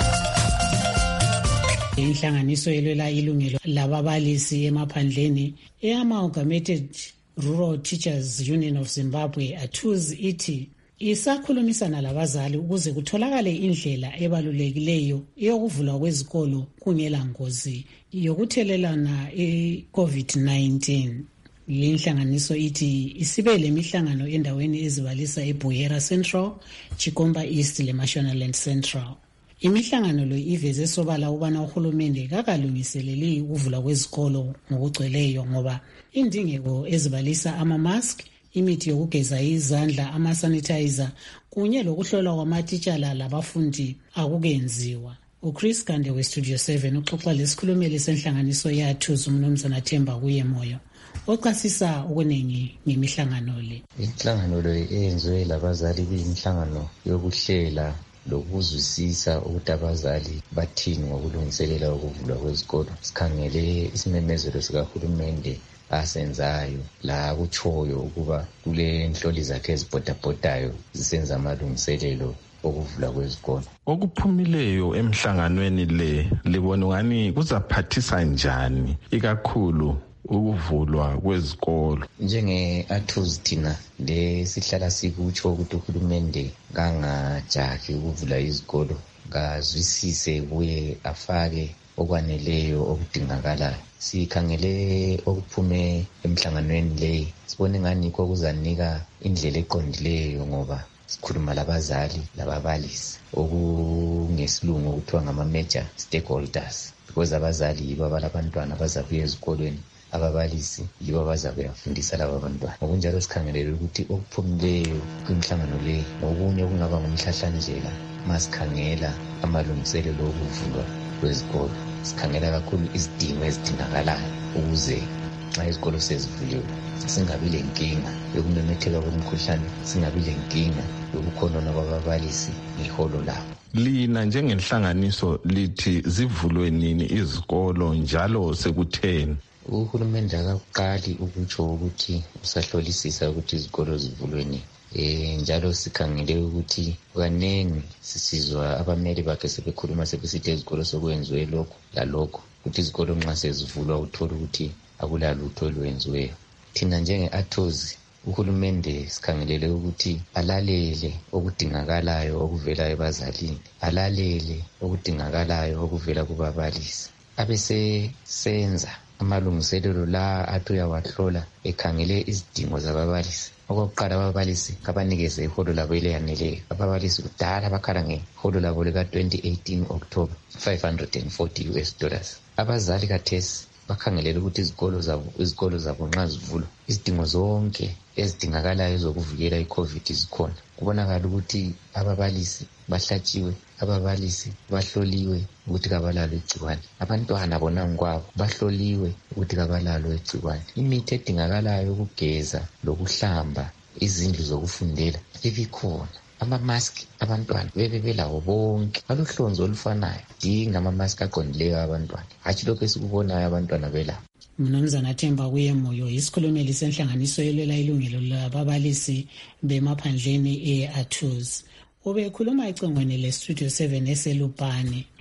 Inhlanganiso elwela ilungelo lababalisi emaphandleni e-Amalgamated Rural Teachers Union of Zimbabwe A T U Z ithi isakhulumisana labazali ukuze kutholakale indlela ebalulekileyo yokuvulwa kwezikolo kungela ngozi yokuthelelana i-COVID nineteen. Inhlanganiso ithi isibe lemihlangano endaweni ezibalisa eBuyera Central, Chikomba East leMashonaland Central. Imihlangano lo iveze sobala ubana uhulumende kakalungiseleli ukuvula kwezikolo ngokugcweleyo ngoba indingeko ezibalisa ama-mask, imithi yokugeza izandla, ama-sanitizer kunye lokuhlolwa kwamatitshala labafundi akukenziwa. uChris Gande weStudio seven uxoxa lesikhulumeli senhlanganiso ya A T U Z uMnumzana Themba Kuyemoyo oqasisa okuningi ngemihlangano le. Inhlangano le eyenziwe labazali kuyinhlangano yokuhlela lokuzwisisa ukuthi abazali bathini ngokulungiselela ukuvulwa kwezikolo. Sikhangele isimemezelo sikahulumende asenzayo la kutshoyo ukuba kule nhloli zakhe ezibhodabhodayo zisenza amalungiselelo okuvula kwezikolo. Okuphumileyo emhlanganweni le libona ngani kuzaphathisa njani ikakhulu ukuvulwa kwezikolo? Njenge-A T U Z thina lesihlala sikutsho ukuthi uhulumende kangajahi ukuvula izikolo, kazwisise kuye afake okwaneleyo okudingakalayo. Sikhangele okuphume emhlanganweni le sibone ngani yikho kuzanika indlela eqondileyo ngoba sikhuluma labazali lababalisi okungesilungu okuthiwa ngama-major stakeholders, because abazali yibo abalabantwana bazabuya ezikolweni, ababalisi yibo abazakuyafundisa laba bantwana. Ngokunjalo sikhangelele ukuthi okuphumileyo kwinhlangano le ngokunye okungaba ngumhlahlandlela masikhangela amalungiselelo okuvulwa kwezikolo. Sikhangela kakhulu izidingo ezidingakalayo ukuze xa izikolo sezivuliwe singabi lenkinga yokumemetheka kwemikhuhlane, singabi lenkinga yokukhonona kwababalisi ngeholo labo. Lina njengenhlanganiso lithi zivulwe nini izikolo njalo sekutheni? Uhulumende akakuqali ukutsho ukuthi usahlolisisa ukuthi izikolo zivulwe nini. Eh njalo sikhangele ukuthi kanengi sisizwa abameli bakhe sebekhuluma sebesithi izikolo sokwenziwe lokho lalokho, ukuthi izikolo nxa sezivulwa uthola ukuthi akulalutho olwenziweyo. Thina njenge-A T U Z uhulumende sikhangelele ukuthi alalele okudingakalayo okuvela ebazalini, alalele okudingakalayo okuvela kubabalisi, abese senza amalungiselelo la athi uyawahlola ekhangele izidingo zababalisi. Okokuqala, ababalisi kabanikeze iholo labo eliyaneleyo. Ababalisi kudala bakhala ngeholo labo lika twenty eighteen October five hundred forty U S dollars. Abazali kathesi bakhangelele ukuthi izikolo zabo izikolo zabo nxa zivulwa izidingo zonke ezidingakalayo zokuvikela i-COVID zikhona. Kubonakala ukuthi ababalisi bahlatshiwe, ababalisi bahloliwe ukuthi kabalalo igciwane, abantwana bona ngokwabo bahloliwe ukuthi kabalalo igciwane. Imithi edingakalayo ukugeza lokuhlamba izindlu zokufundela ibikhona. Ama-mask abantwana bebe belawo bonke balohlonzo olufanayo, dinga ama-mask aqondileyo abantwana, hatshi lokho esikubonayo abantwana belawo. Mnumzana Themba Kuyemoyo isikhulumeli senhlanganiso elwela ilungelo lababalisi bemaphandleni e-A T U Z ubekhuluma ecingweni le-Studio seven eselupane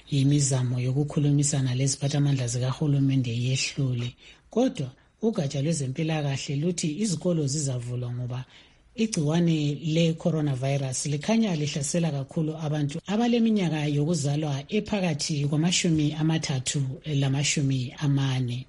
imizamo yokukhulumisana leziphathamandla zikahulumende yehlule, kodwa ugatsha lwezempilakahle luthi izikolo zizavulwa ngoba igciwane le-coronavirus likhanya lihlasela kakhulu abantu abaleminyaka yokuzalwa ephakathi kwamashumi amathathu lamashumi amane.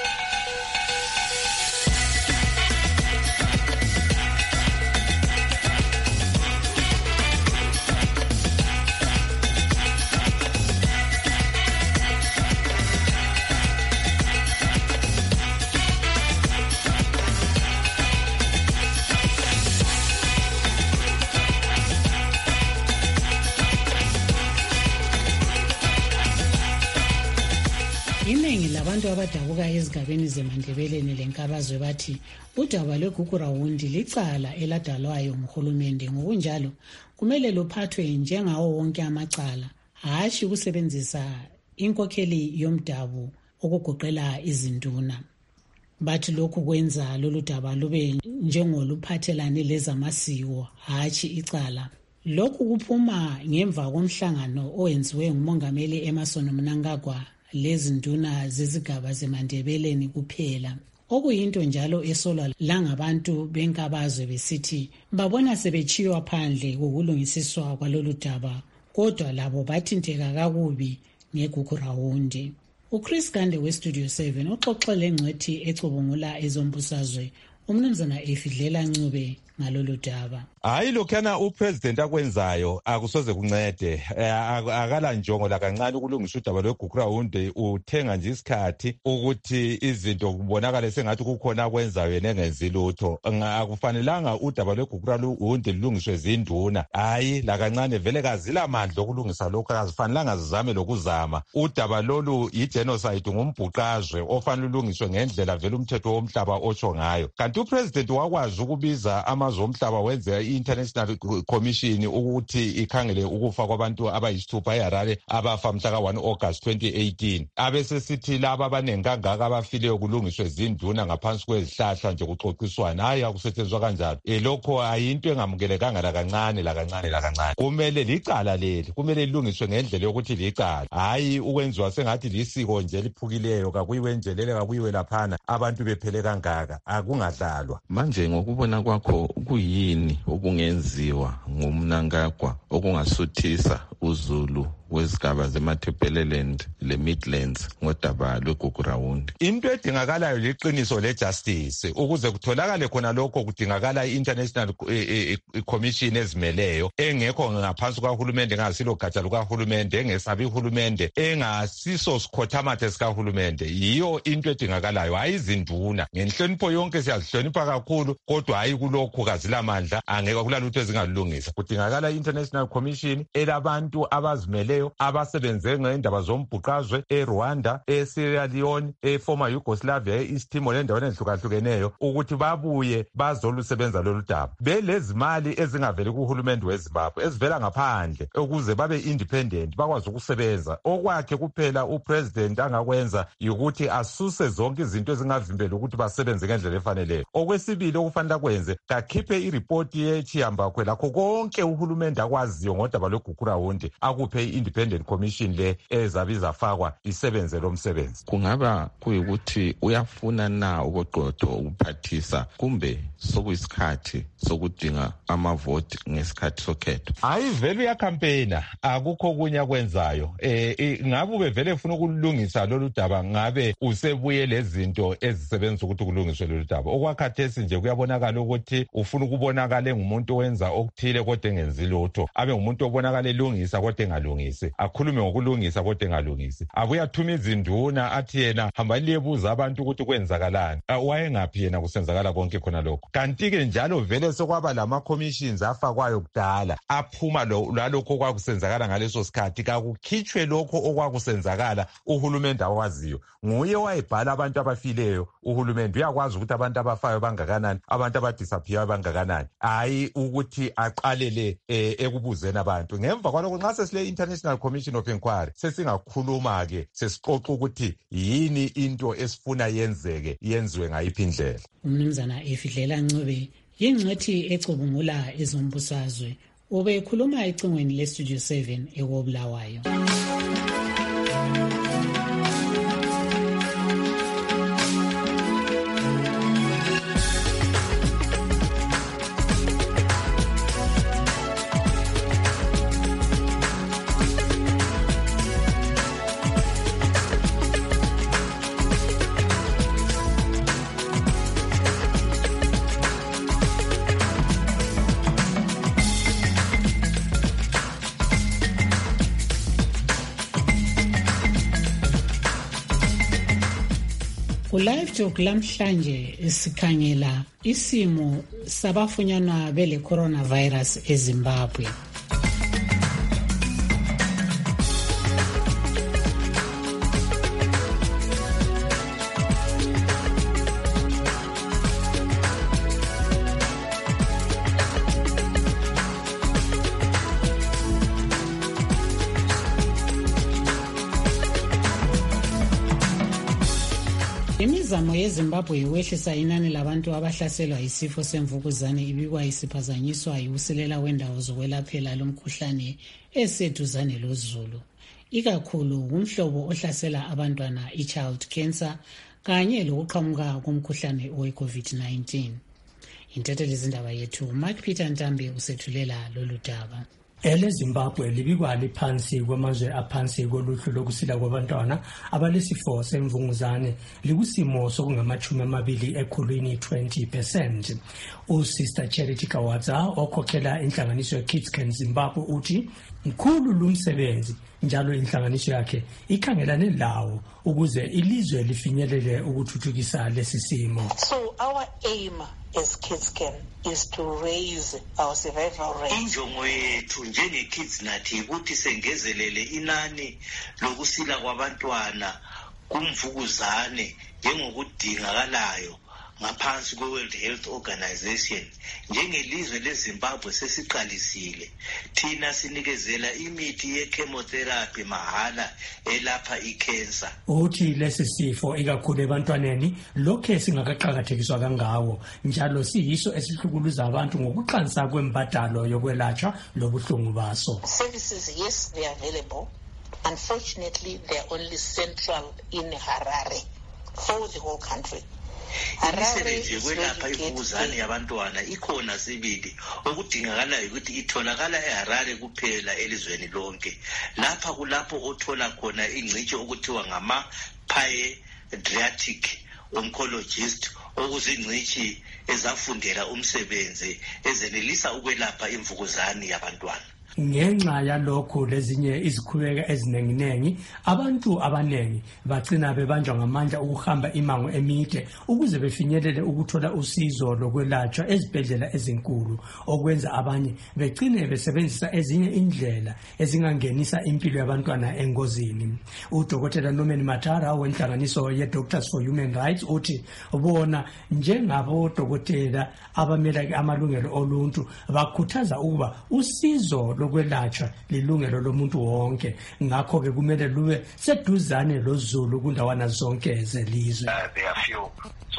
Iningi labantu abadabuka ezigabeni zeMandebeleni lenkabazwe bathi udaba lweGugurawundi licala eladalwayo nguhulumende, ngokunjalo kumele luphathwe njengawo wonke amacala, hashi ukusebenzisa inkokheli yomdabu okugoqela izinduna. Bathi lokhu kwenza lolu daba lube njengoluphathelane lezamasiko, hashi icala. Lokhu kuphuma ngemva komhlangano owenziwe ngumongameli Emmerson Mnangagwa lezinduna zezigaba zeMandebeleni kuphela, okuyinto njalo esolwa langabantu benkabazwe besithi babona sebechiywa phandle kokulungisiswa kwalolu daba, kodwa labo bathinteka kakubi ngeGugurawundi. uChris Gande weStudio seven uxoxele ngcwethi ecubungula ezombusazwe umnumzana Efidlela Ncube ngalolu daba. Hayi lokhana upresident akwenzayo akusoze kuncede, akala njongo la kancane ukulungisa udaba lweGugurawundi, uthenga nje isikhathi ukuthi izinto kubonakala sengathi kukhona akwenzayo yena engenzi lutho. Akufanelanga udaba lweGugurawundi lilungiswe zinduna, hayi la kancane vele kazila amandla okulungisa lokho, akazifanelanga zizame lokuzama. Udaba lolu yigenocide, ngumbhuqazwe ofanele ulungiswe ngendlela vele umthetho womhlaba otsho ngayo. Kanti upresident wakwazi ukubiza amazwe omhlaba wenze i-International Commission ukuthi ikhangele ukufa kwabantu abayisithupha eHarare abafa mhla ka one August twenty eighteen. Abesesithi laba abanengi kangaka abafileyo kulungiswe zinduna ngaphansi kwezihlahla nje kuxoxiswana, hayi akusetshenziswa kanjalo. E lokho ayinto engamukelekanga la kancane la kancane la kancane. Kumele licala leli, kumele lilungiswe ngendlela yokuthi licala, hayi ukwenziwa sengathi lisiko nje liphukileyo, kakuyiwe nje lele kakuyiwe laphana abantu bephele kangaka, akungadlalwa. Manje ngokubona kwakho kuyini okungenziwa ngumNangagwa okungasuthisa uZulu wezigaba zeMatabeleland le-Midlands ngodaba lweGugurawundi? Into edingakalayo liqiniso lejustice. Ukuze kutholakale khona lokho kudingakala i-International Commission ezimeleyo, engekho ngaphansi kahulumende, engasilo gatsha lukahulumende, engesabi uhulumende, engasiso sikhothamathe sikahulumende. Yiyo into edingakalayo, hayi izinduna. Ngenhlonipho yonke siyazihlonipha kakhulu, kodwa hayi kulokhu kazilamandla, angeke kulalutho ezingalungisa. Kudingakala i-International Commission elabantu abazimeleyo abasebenze ngendaba zombhuqazwe eRwanda, eSierra Leone, eformer Yugoslavia, eEast Timor lendaweni ezihlukahlukeneyo, ukuthi babuye bazolusebenza lolu daba. Belezimali ezingaveli kuhulumende weZimbabwe ezivela ngaphandle ukuze babe independent, bakwazi ukusebenza. Okwakhe kuphela upresident angakwenza ukuthi asuse zonke izinto ezingavimbela ukuthi basebenze ngendlela efaneleyo. Okwesibili okufanele akwenze, kakhiphe iripoti yechiyambakwe lakho konke uhulumende akwaziyo ngodaba lweGugurawundi, akuphe i-Independent Commission le ezabiza fakwa isebenze lo msebenzi. Kungaba kuyikuthi uyafuna na uboqotho ukuphathisa, kumbe sokuyisikhathi sokudinga amavoti ngesikhathi sokhetho? Hayi vele uyacampaigna, akukho kunye akwenzayo. Eh ngabe ubevele ufuna ukulungisa lolu daba, ngabe usebuye lezinto ezisebenza ukuthi kulungiswe lolu daba. Okwakhathesi nje kuyabonakala ukuthi ufuna ukubonakala ngumuntu owenza okuthile kodwa engenzi lutho, abe ngumuntu obonakala elungisa kodwa engalungisi, akhulume ngokulungisa kodwa engalungisi. Abuya thuma izinduna athi yena hamba liyebuza abantu ukuthi kwenzakalani. Wayengaphi yena kusenzakala konke khona lokho? Kanti ke njalo vele sokwaba lama commissions afakwayo kudala aphuma lo lalokho kwakusenzakala ngaleso sikhathi, kakukhitshwe lokho okwakusenzakala uhulumende awaziyo. Nguye wayebhala abantu abafileyo, uhulumende uyakwazi ukuthi abantu abafayo bangakanani, abantu abadisappear bangakanani, hayi ukuthi aqalele ekubuzeni abantu. Ngemva kwalokho nxa sesile International Commission of Inquiry sesingakhuluma ke sesixoxa ukuthi yini into esifuna yenzeke, yenziwe ngayiphi indlela. Umnumzana Efidlela Ncube yingcwethi ecubungula ezombusazwe, ubekhuluma ecingweni leStudio seven eKobulawayo. Ku-Live Talk lamhlanje sikhangela isimo sabafunyanwa bele coronavirus eZimbabwe. Imizamo yeZimbabwe yokwehlisa inani labantu abahlaselwa yisifo semvukuzane ibikwa isiphazanyiswa yiwusilela wendawo zokwelaphela lomkhuhlane eseduzane loZulu, ikakhulu umhlobo ohlasela abantwana i-child cancer kanye lokuqhamuka komkhuhlane we-COVID nineteen. Intatheli zindaba yethu Mark Peter Ntambi usethulela lolu daba. Ele Zimbabwe libikwa liphansi kwamazwe aphansi koluhlu lokusila kwabantwana abalesifo semvunguzane likusimo sokungamachumi amabili ekhulwini twenty percent. uSister Charity Kawadza okhokhela inhlanganiso ye-Kids Can Zimbabwe uthi mkhulu lumsebenzi njalo inhlanganiso yakhe ikhangelane lawo ukuze ilizwe lifinyelele ukuthuthukisa lesi simo. So our aim as Kids Can is to raise our survival rate. Injongo yethu njenge-Kids nathi ukuthi sengezelele inani lokusila kwabantwana kumvukuzane njengokudingakalayo ngaphansi kwe-World Health Organization. Njengelizwe leZimbabwe sesiqalisile thina sinikezela imithi ye-chemotherapy mahala elapha i-cancer. Uthi lesi sifo ikakhulu ebantwaneni lokhe singakaqhakathekiswa kangawo njalo siyiso esihlukuluza abantu ngokuqansa kwembadalo yokwelatshwa lobuhlungu baso. Services, yes, they are available. Unfortunately, they are only central in Harare for the whole country. Imisebenzi yokwelapha imvukuzane yabantwana ikhona sibili okudingakalayo ukuthi itholakala eHarare kuphela elizweni lonke. Lapha kulapho othola khona ingcitshi okuthiwa ngama-pediatric oncologist okuzingcitshi ezafundela umsebenzi ezenelisa ukwelapha imvukuzane yabantwana. Ngenxa yalokho lezinye izikhubeka ezinenginengi abantu abanengi bagcina bebanjwa ngamandla ukuhamba imango emide ukuze befinyelele ukuthola usizo lokwelatshwa ezibhedlela ezinkulu okwenza abanye begcine besebenzisa ezinye indlela ezingangenisa impilo yabantwana engozini. uDokotela Norman Matara wenhlanganiso ye-Doctors for Human Rights uthi bona njengabo dokotela abamela amalungelo oluntu bakhuthaza ukuba usizo lokwelatshwa lilungelo lomuntu wonke, ngakho ke kumele lube seduzane loZulu kundawana zonke zelizwe. Uh, there are few.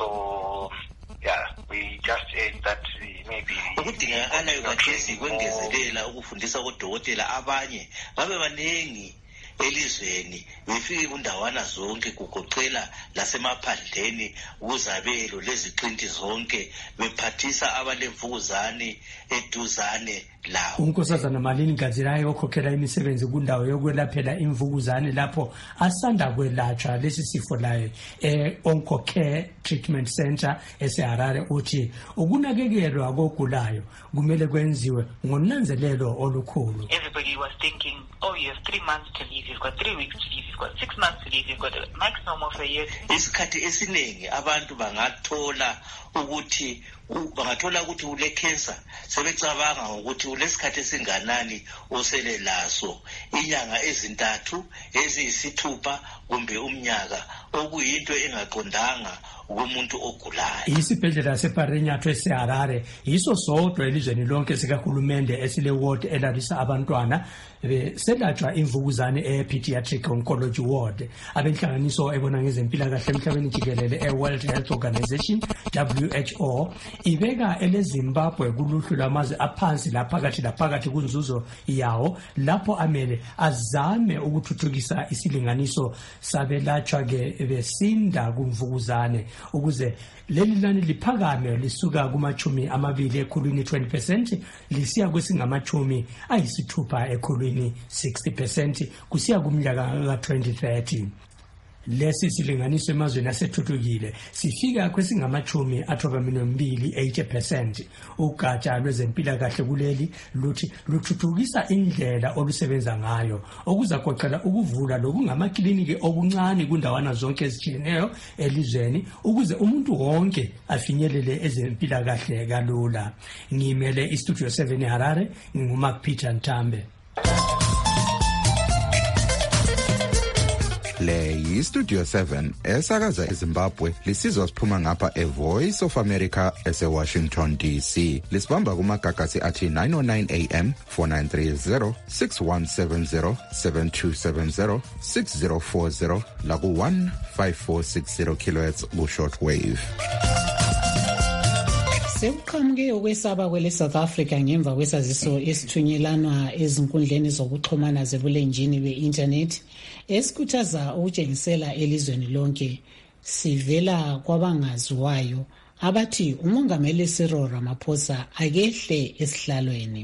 So yeah, we just aim that maybe ukudingakalayo kakhesi kwengezelela ukufundisa kodokotela abanye babe banengi elizweni befike kundawana zonke kugoqela lasemaphandleni kuzabelo leziqinti zonke bephathisa abalemvukuzane eduzane lawo. uNkosazana Malini Gadzirayo okhokhela imisebenzi kundawo yokwelaphela imvukuzane lapho asanda kwelatshwa lesi sifo laye e-Oncocare Treatment Center eseHarare uthi ukunakekelwa kogulayo kumele kwenziwe ngonanzelelo olukhulu. Everybody was thinking, oh, you have three months to live, you've got three weeks to live, you've got six months to live, you've got a maximum of a year. Isikhathi esiningi abantu bangathola ukuthi bangathola ukuthi ule cancer sebecabanga ukuthi ulesikhathi esinganani osele laso, inyanga ezintathu, eziyisithupha kumbe umnyaka, okuyinto engaqondanga kumuntu ogulayo. Isibhedlela seParenyatho eseHarare yiso sodwa elizweni lonke sikahulumende esile ward elalisa abantwana beselatshwa imvukuzane e-pediatric oncology ward. Abenhlanganiso ebona ngezempilakahle emhlabeni jikelele e-World Health Organization W H O ibeka eleZimbabwe kuluhlu lwamazwe aphansi laphakathi laphakathi kunzuzo yawo lapho amele azame ukuthuthukisa isilinganiso sabelatshwa ke besinda kumvukuzane ukuze leli nani liphakame lisuka kumachumi amabili ekhulwini twenty percent lisiya kwesingamachumi ayisithupha ekhulwini sixty percent kusiya kumnyaka ka twenty thirty. lesi silinganiso emazweni asethuthukile sifika kwesingamachumi athobaminambili eighty percent. Ugatsha lwezempilakahle kuleli luthi luthuthukisa indlela olusebenza ngayo okuzagoqela ukuvula lokungamakliniki okuncane kundawana zonke ezitshiyeneyo elizweni ukuze umuntu wonke afinyelele ezempilakahle kalula. Ngimele istudio seven eHarare, nguMark Peter Ntambe. Le yi-Studio seven esakaza eZimbabwe lisizwa siphuma ngapha eVoice of America ese-Washington D C. Lisibamba kumagagasi athi nine oh nine A M, four nine three zero, six one seven zero, seven two seven zero, six zero four zero laku one five four six zero kilohertz ku-short wave. Sekuqhamuke ukwesaba kwele South Africa ngemva kwesaziso esithunyelana ezinkundleni zokuxhumana zebulenjini be-internet esikhuthaza ukutshengisela elizweni lonke sivela kwabangaziwayo abathi umongameli Cyril Ramaphosa akehle esihlalweni.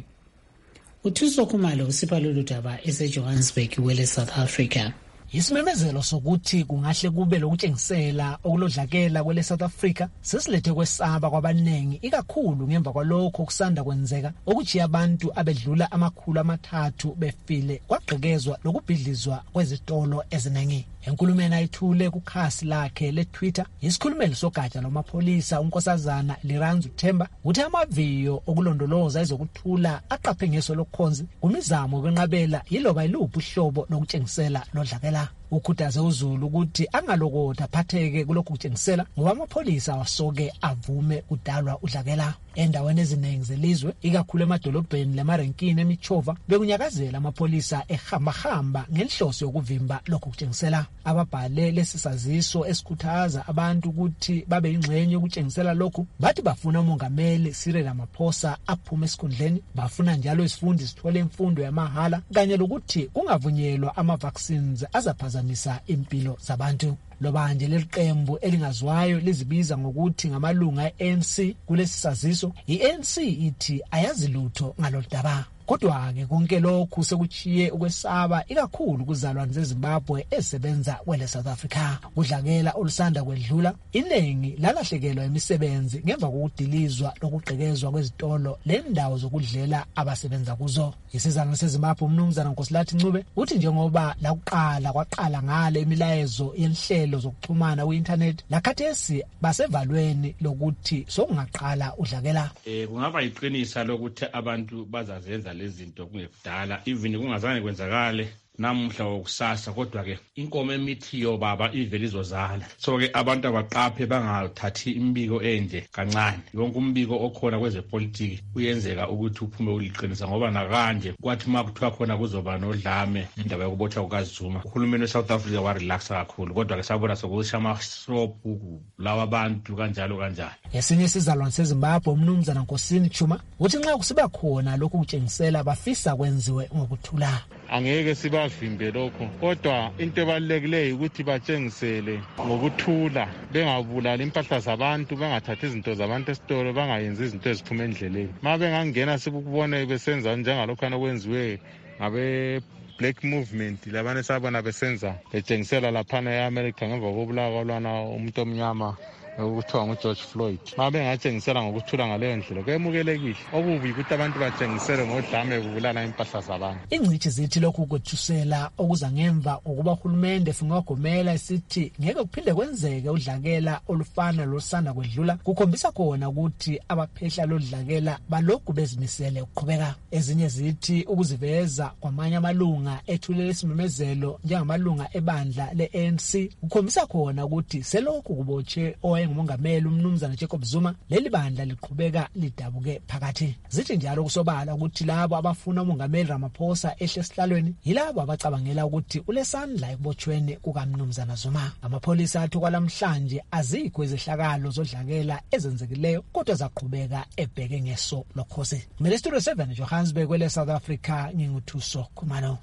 uThuso Khumalo usipha lolu daba ese-Johannesburg wele South Africa. Isimemezelo sokuthi kungahle kube lokutshengisela okulodlakela kwele South Africa sesilethe kwesaba kwabanengi ikakhulu ngemva kwalokho okusanda kwenzeka ukuthi abantu abedlula amakhulu amathathu befile kwagqekezwa lokubhidlizwa kwezitolo eziningi. Enkulumeni ayithule kukhasi lakhe le-Twitter, isikhulumeli sogatsha lomapholisa unkosazana Liranzu Themba uthi amaviyo okulondoloza ezokuthula aqaphe ngeso lokukhonzi kumizamo kwenqabela yiloba iluphi uhlobo lokutshengisela lodlakela. Ukhuthaze uZulu ukuthi angalokotha phatheke kulokhu kutshengisela ngoba amapholisa wasoke avume kudalwa udlakela. Endaweni eziningi zelizwe ikakhulu emadolobheni lemarenkini emichova bekunyakazela amapholisa ehamba-hamba ngenhloso yokuvimba lokhu kutshengisela. Ababhale lesisaziso esikhuthaza abantu ukuthi babe yingxenye yokutshengisela lokhu bathi bafuna umongameli Cyril Ramaphosa aphume esikhundleni, bafuna njalo isifundi sithole imfundo yamahala kanye lokuthi kungavunyelwa ama-vaccines azaphazamisa impilo zabantu. Lobanje leliqembu elingaziwayo lizibiza ngokuthi ngamalunga e-A N C kulesi saziso, i-A N C ithi ayazi lutho ngalodaba. Kodwa-ke konke lokhu sekuchiye ukwesaba ikakhulu kuzalwane zeZimbabwe ezisebenza kwele South Africa. Udlakela olusanda kwedlula iningi lalahlekelwa imisebenzi ngemva kokudilizwa lokugqekezwa kwezitolo lendawo zokudlela abasebenza kuzo. Isizalwane seZimbabwe umnumzana Nkosilathi Ncube uthi njengoba lakuqala kwaqala ngale imilayezo yenhlelo zokuxhumana ku-internet lakhathesi basevalweni lokuthi sokungaqala udlakela. Eh kungaba yiqinisa lokuthi abantu bazazenza lezinto kungekudala even kungazange kwenzakale namuhla wokusasa, kodwa ke inkomo emithiyo baba ivele izozala. So ke abantu abaqaphe bangathathi imbiko enje kancane. Yonke umbiko okhona kwezepolitiki uyenzeka ukuthi uphume uliqinisa ngoba nakanje kwathi makuthiwa khona kuzoba nodlame indaba yokubothwa kukaZuma, uhulumeni weSouth Africa warelaxa kakhulu, kodwa ke sabona sokusha amasopu lawa abantu kanjalo kanjalo. Esinye isizalwane seZimbabwe umnumzana Nkosini Chuma uthi nxa kusiba khona lokhu kutshengisela bafisa kwenziwe ngokuthula. Angeke sibavimbe lokho, kodwa into ebalulekileyo ukuthi batshengisele ngokuthula, bengabulali impahla zabantu, bengathathi izinto zabantu esitolo, bangayenzi izinto eziphuma endleleni. Ma bengangena sibukubone besenza njengalokho okwenziwe ngabe Black Movement labane sabona besenza betshengisela laphana eAmerica ngemva kokubulawa kwalwana umuntu omnyama ukuthiwa nguGeorge Floyd. Ma bengatshengisela ngokuthula ngaleyo ndlela kwemukelekile. Okubi ukuthi abantu batshengisele ngodlame kubulala impahla zabantu. Ingcithi zithi lokhu kwethusela okuza ngemva ukuba uhulumende fungagomela isithi ngeke kuphinde kwenzeke udlakela olufana losanda kwedlula, kukhombisa khona ukuthi abaphehla lodlakela balokhu bezimisele ukuqhubeka. Ezinye zithi ukuziveza kwamanye amalunga ethulela isimemezelo njengamalunga ebandla le-A N C kukhombisa khona ukuthi selokhu kubotshe ngumongameli umnumzana Jacob Zuma leli bandla liqhubeka lidabuke phakathi. Zithi njalo kusobala ukuthi labo abafuna umongameli Ramaphosa ehle esihlalweni yilabo abacabangela ukuthi ulesandla ekubotshweni kukamnumzana Zuma. Amapholisa athi kwalamhlanje azikho izehlakalo zodlakela ezenzekileyo kodwa zaqhubeka ebheke ngeso lokhosi. Kumele Studio seven Johannesburg kwele South Africa, nginguthuso Khumalo.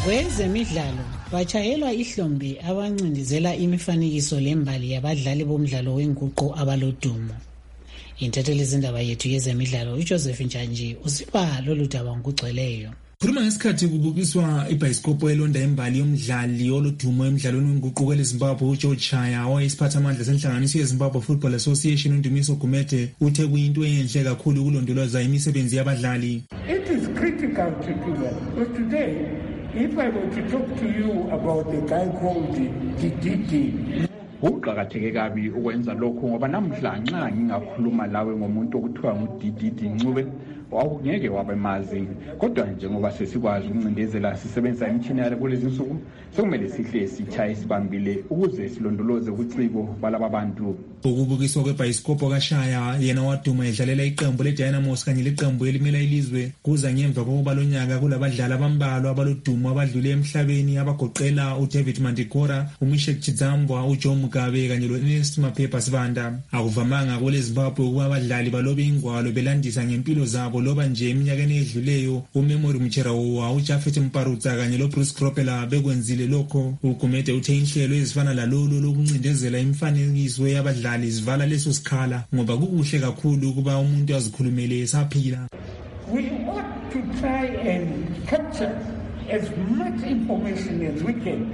Kwezemidlalo bachayelwa ihlombe abancindezela imifanekiso lembali yabadlali bomdlalo wenguqu abalodumo. Intatheli zindaba yethu yezemidlalo uJoseph Njanji usiba lolu daba ngokugcweleyo. Khuluma ngesikhathi kubukiswa ibhayisikopho elonda imbali yomdlali olodumo emidlalweni wenguquko eZimbabwe uGeorge Chaya owayesiphatha amandla senhlanganiso yeZimbabwe Football Association uNdumiso Gumede uthe kuyinto enhle kakhulu ukulondoloza imisebenzi yabadlali. It is critical to do that. But today, if I were to talk to you about the guy called D D D, uqhakatheke kabi ukwenza lokho ngoba namhla nxa ngingakhuluma lawe ngomuntu okuthiwa nguD D D Ncube awungeke wabemazi kodwa njengoba sesikwazi ukuncindezela sisebenzisa imitshini yale kulezi insuku sokumele sihle sichaye sibambile ukuze silondoloze ubuciko balaba bantu. Ukubukiswa kwebhayisikopho kaShaya yena waduma edlalela iqembu leDynamos kanye leqembu elimela ilizwe kuza ngemva kokuba lonyaka kulabadlali abambalwa abalodumo abadlule emhlabeni abagoqela uDavid Mandikora, uMishek Chidzambwa, uJoe Mugabe kanye loErnest Maphepha Sibanda. Akuvamanga kule Zimbabwe ukuba abadlali balobe ingwalo belandisa ngempilo zabo loba nje eminyakeni edluleyo. uMemory Mcherawa, uJafet Mparutsa kanye loBruce Kropela bekwenzile lokho. uGumede uthe inhlelo ezifana lalolo lokuncindezela imifanekiso yabadlali zivala leso sikhala ngoba kukuhle kakhulu ukuba umuntu azikhulumele esaphila. We ought to try and capture as much information as we can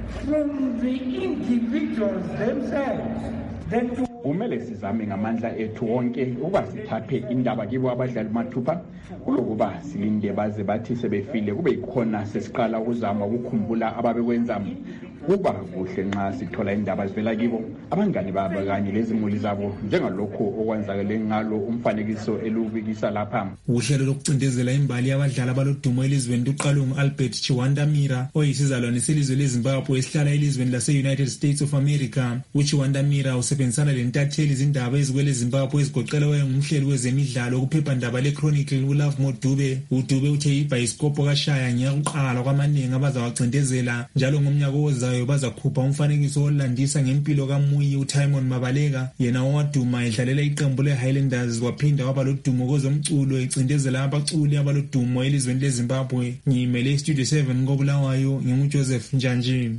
from the individuals themselves. Then to kumele sizame ngamandla ethu wonke ukuba sithathe indaba kibo abadlali mathupha kulokuba silinde baze bathi sebefile kube ikhona sesiqala ukuzama ukukhumbula ababekwenza. Kuba kuhle nxa sithola indaba zivela kibo abangani babo kanye lezimuli zabo njengalokho okwenzakele ngalo umfanekiso elubikisa lapha. Uhlelo lokucindezela imbali yabadlali abalodumo elizweni luqalwe ngu-Albert Chiwandamira oyisizalwane selizwe leZimbabwe esihlala elizweni lase-United States of America. uChiwandamira usebenzisana lentatheli izindaba ezikwele Zimbabwe ezigoqela ngumhleli wezemidlalo ukuphephandaba le-Chronicle uLove Modube. uDube uthe ibhayisikopho kaShaya ngiyakuqala kwamaningi abazawacindezela njalo ngomnyaka ozayo bazakhupha umfanekiso olandisa ngempilo kaMuyi uTimon Mabaleka yena owaduma edlalela iqembu leHighlanders waphinda waba lodumo kwezomculo ecindezela abaculi abalodumo elizweni leZimbabwe. Ngimele iStudio seven koBulawayo nginguJoseph Njanji.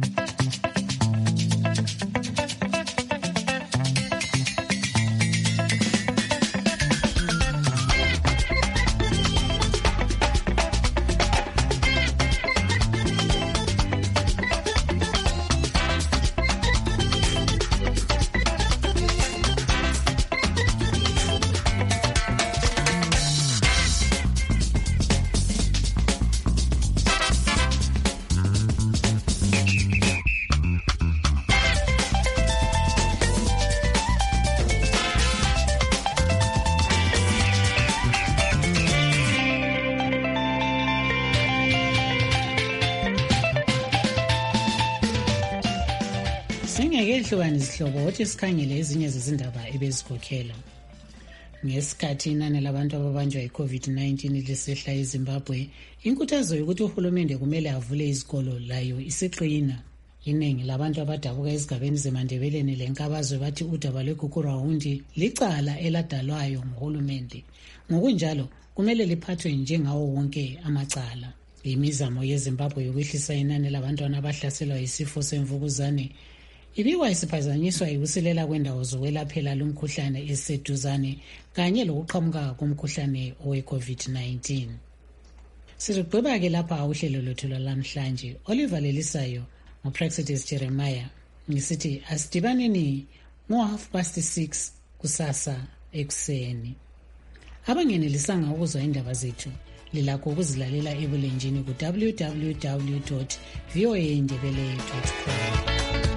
Singekehlukan izihlobo wathi sikhangele ezinye zezindaba ebezikhokhela. Ngesikhathi inani labantu ababanjwa yi-COVID nineteen lisehla eZimbabwe, inkuthazo yokuthi uhulumende kumele avule izikolo layo isiqina. Iningi labantu abadabuka ezigabeni zeMandebeleni lenkabazwe bathi udaba lweGugurawundi licala eladalwayo nguhulumende. Ngokunjalo kumele liphathwe njengawo wonke amacala. Imizamo yeZimbabwe yokwehlisa inani labantwana abahlaselwa yisifo semvukuzane ibikwa isiphazanyiswa yikusilela kwendawo zokwelaphela lumkhuhlane eseduzane kanye lokuqhamuka komkhuhlane owe-COVID nineteen. Sizogqiba-ke lapha uhlelo lwethu lwalamhlanje. Oliver Lelisayo nguPraxidis Jeremiah ngisithi asidibaneni ngo-half past six kusasa ekuseni. Abangenelisanga ukuzwa indaba zethu lilakho ukuzilalela ebulenjini ku w w w dot voa ndebele dot com.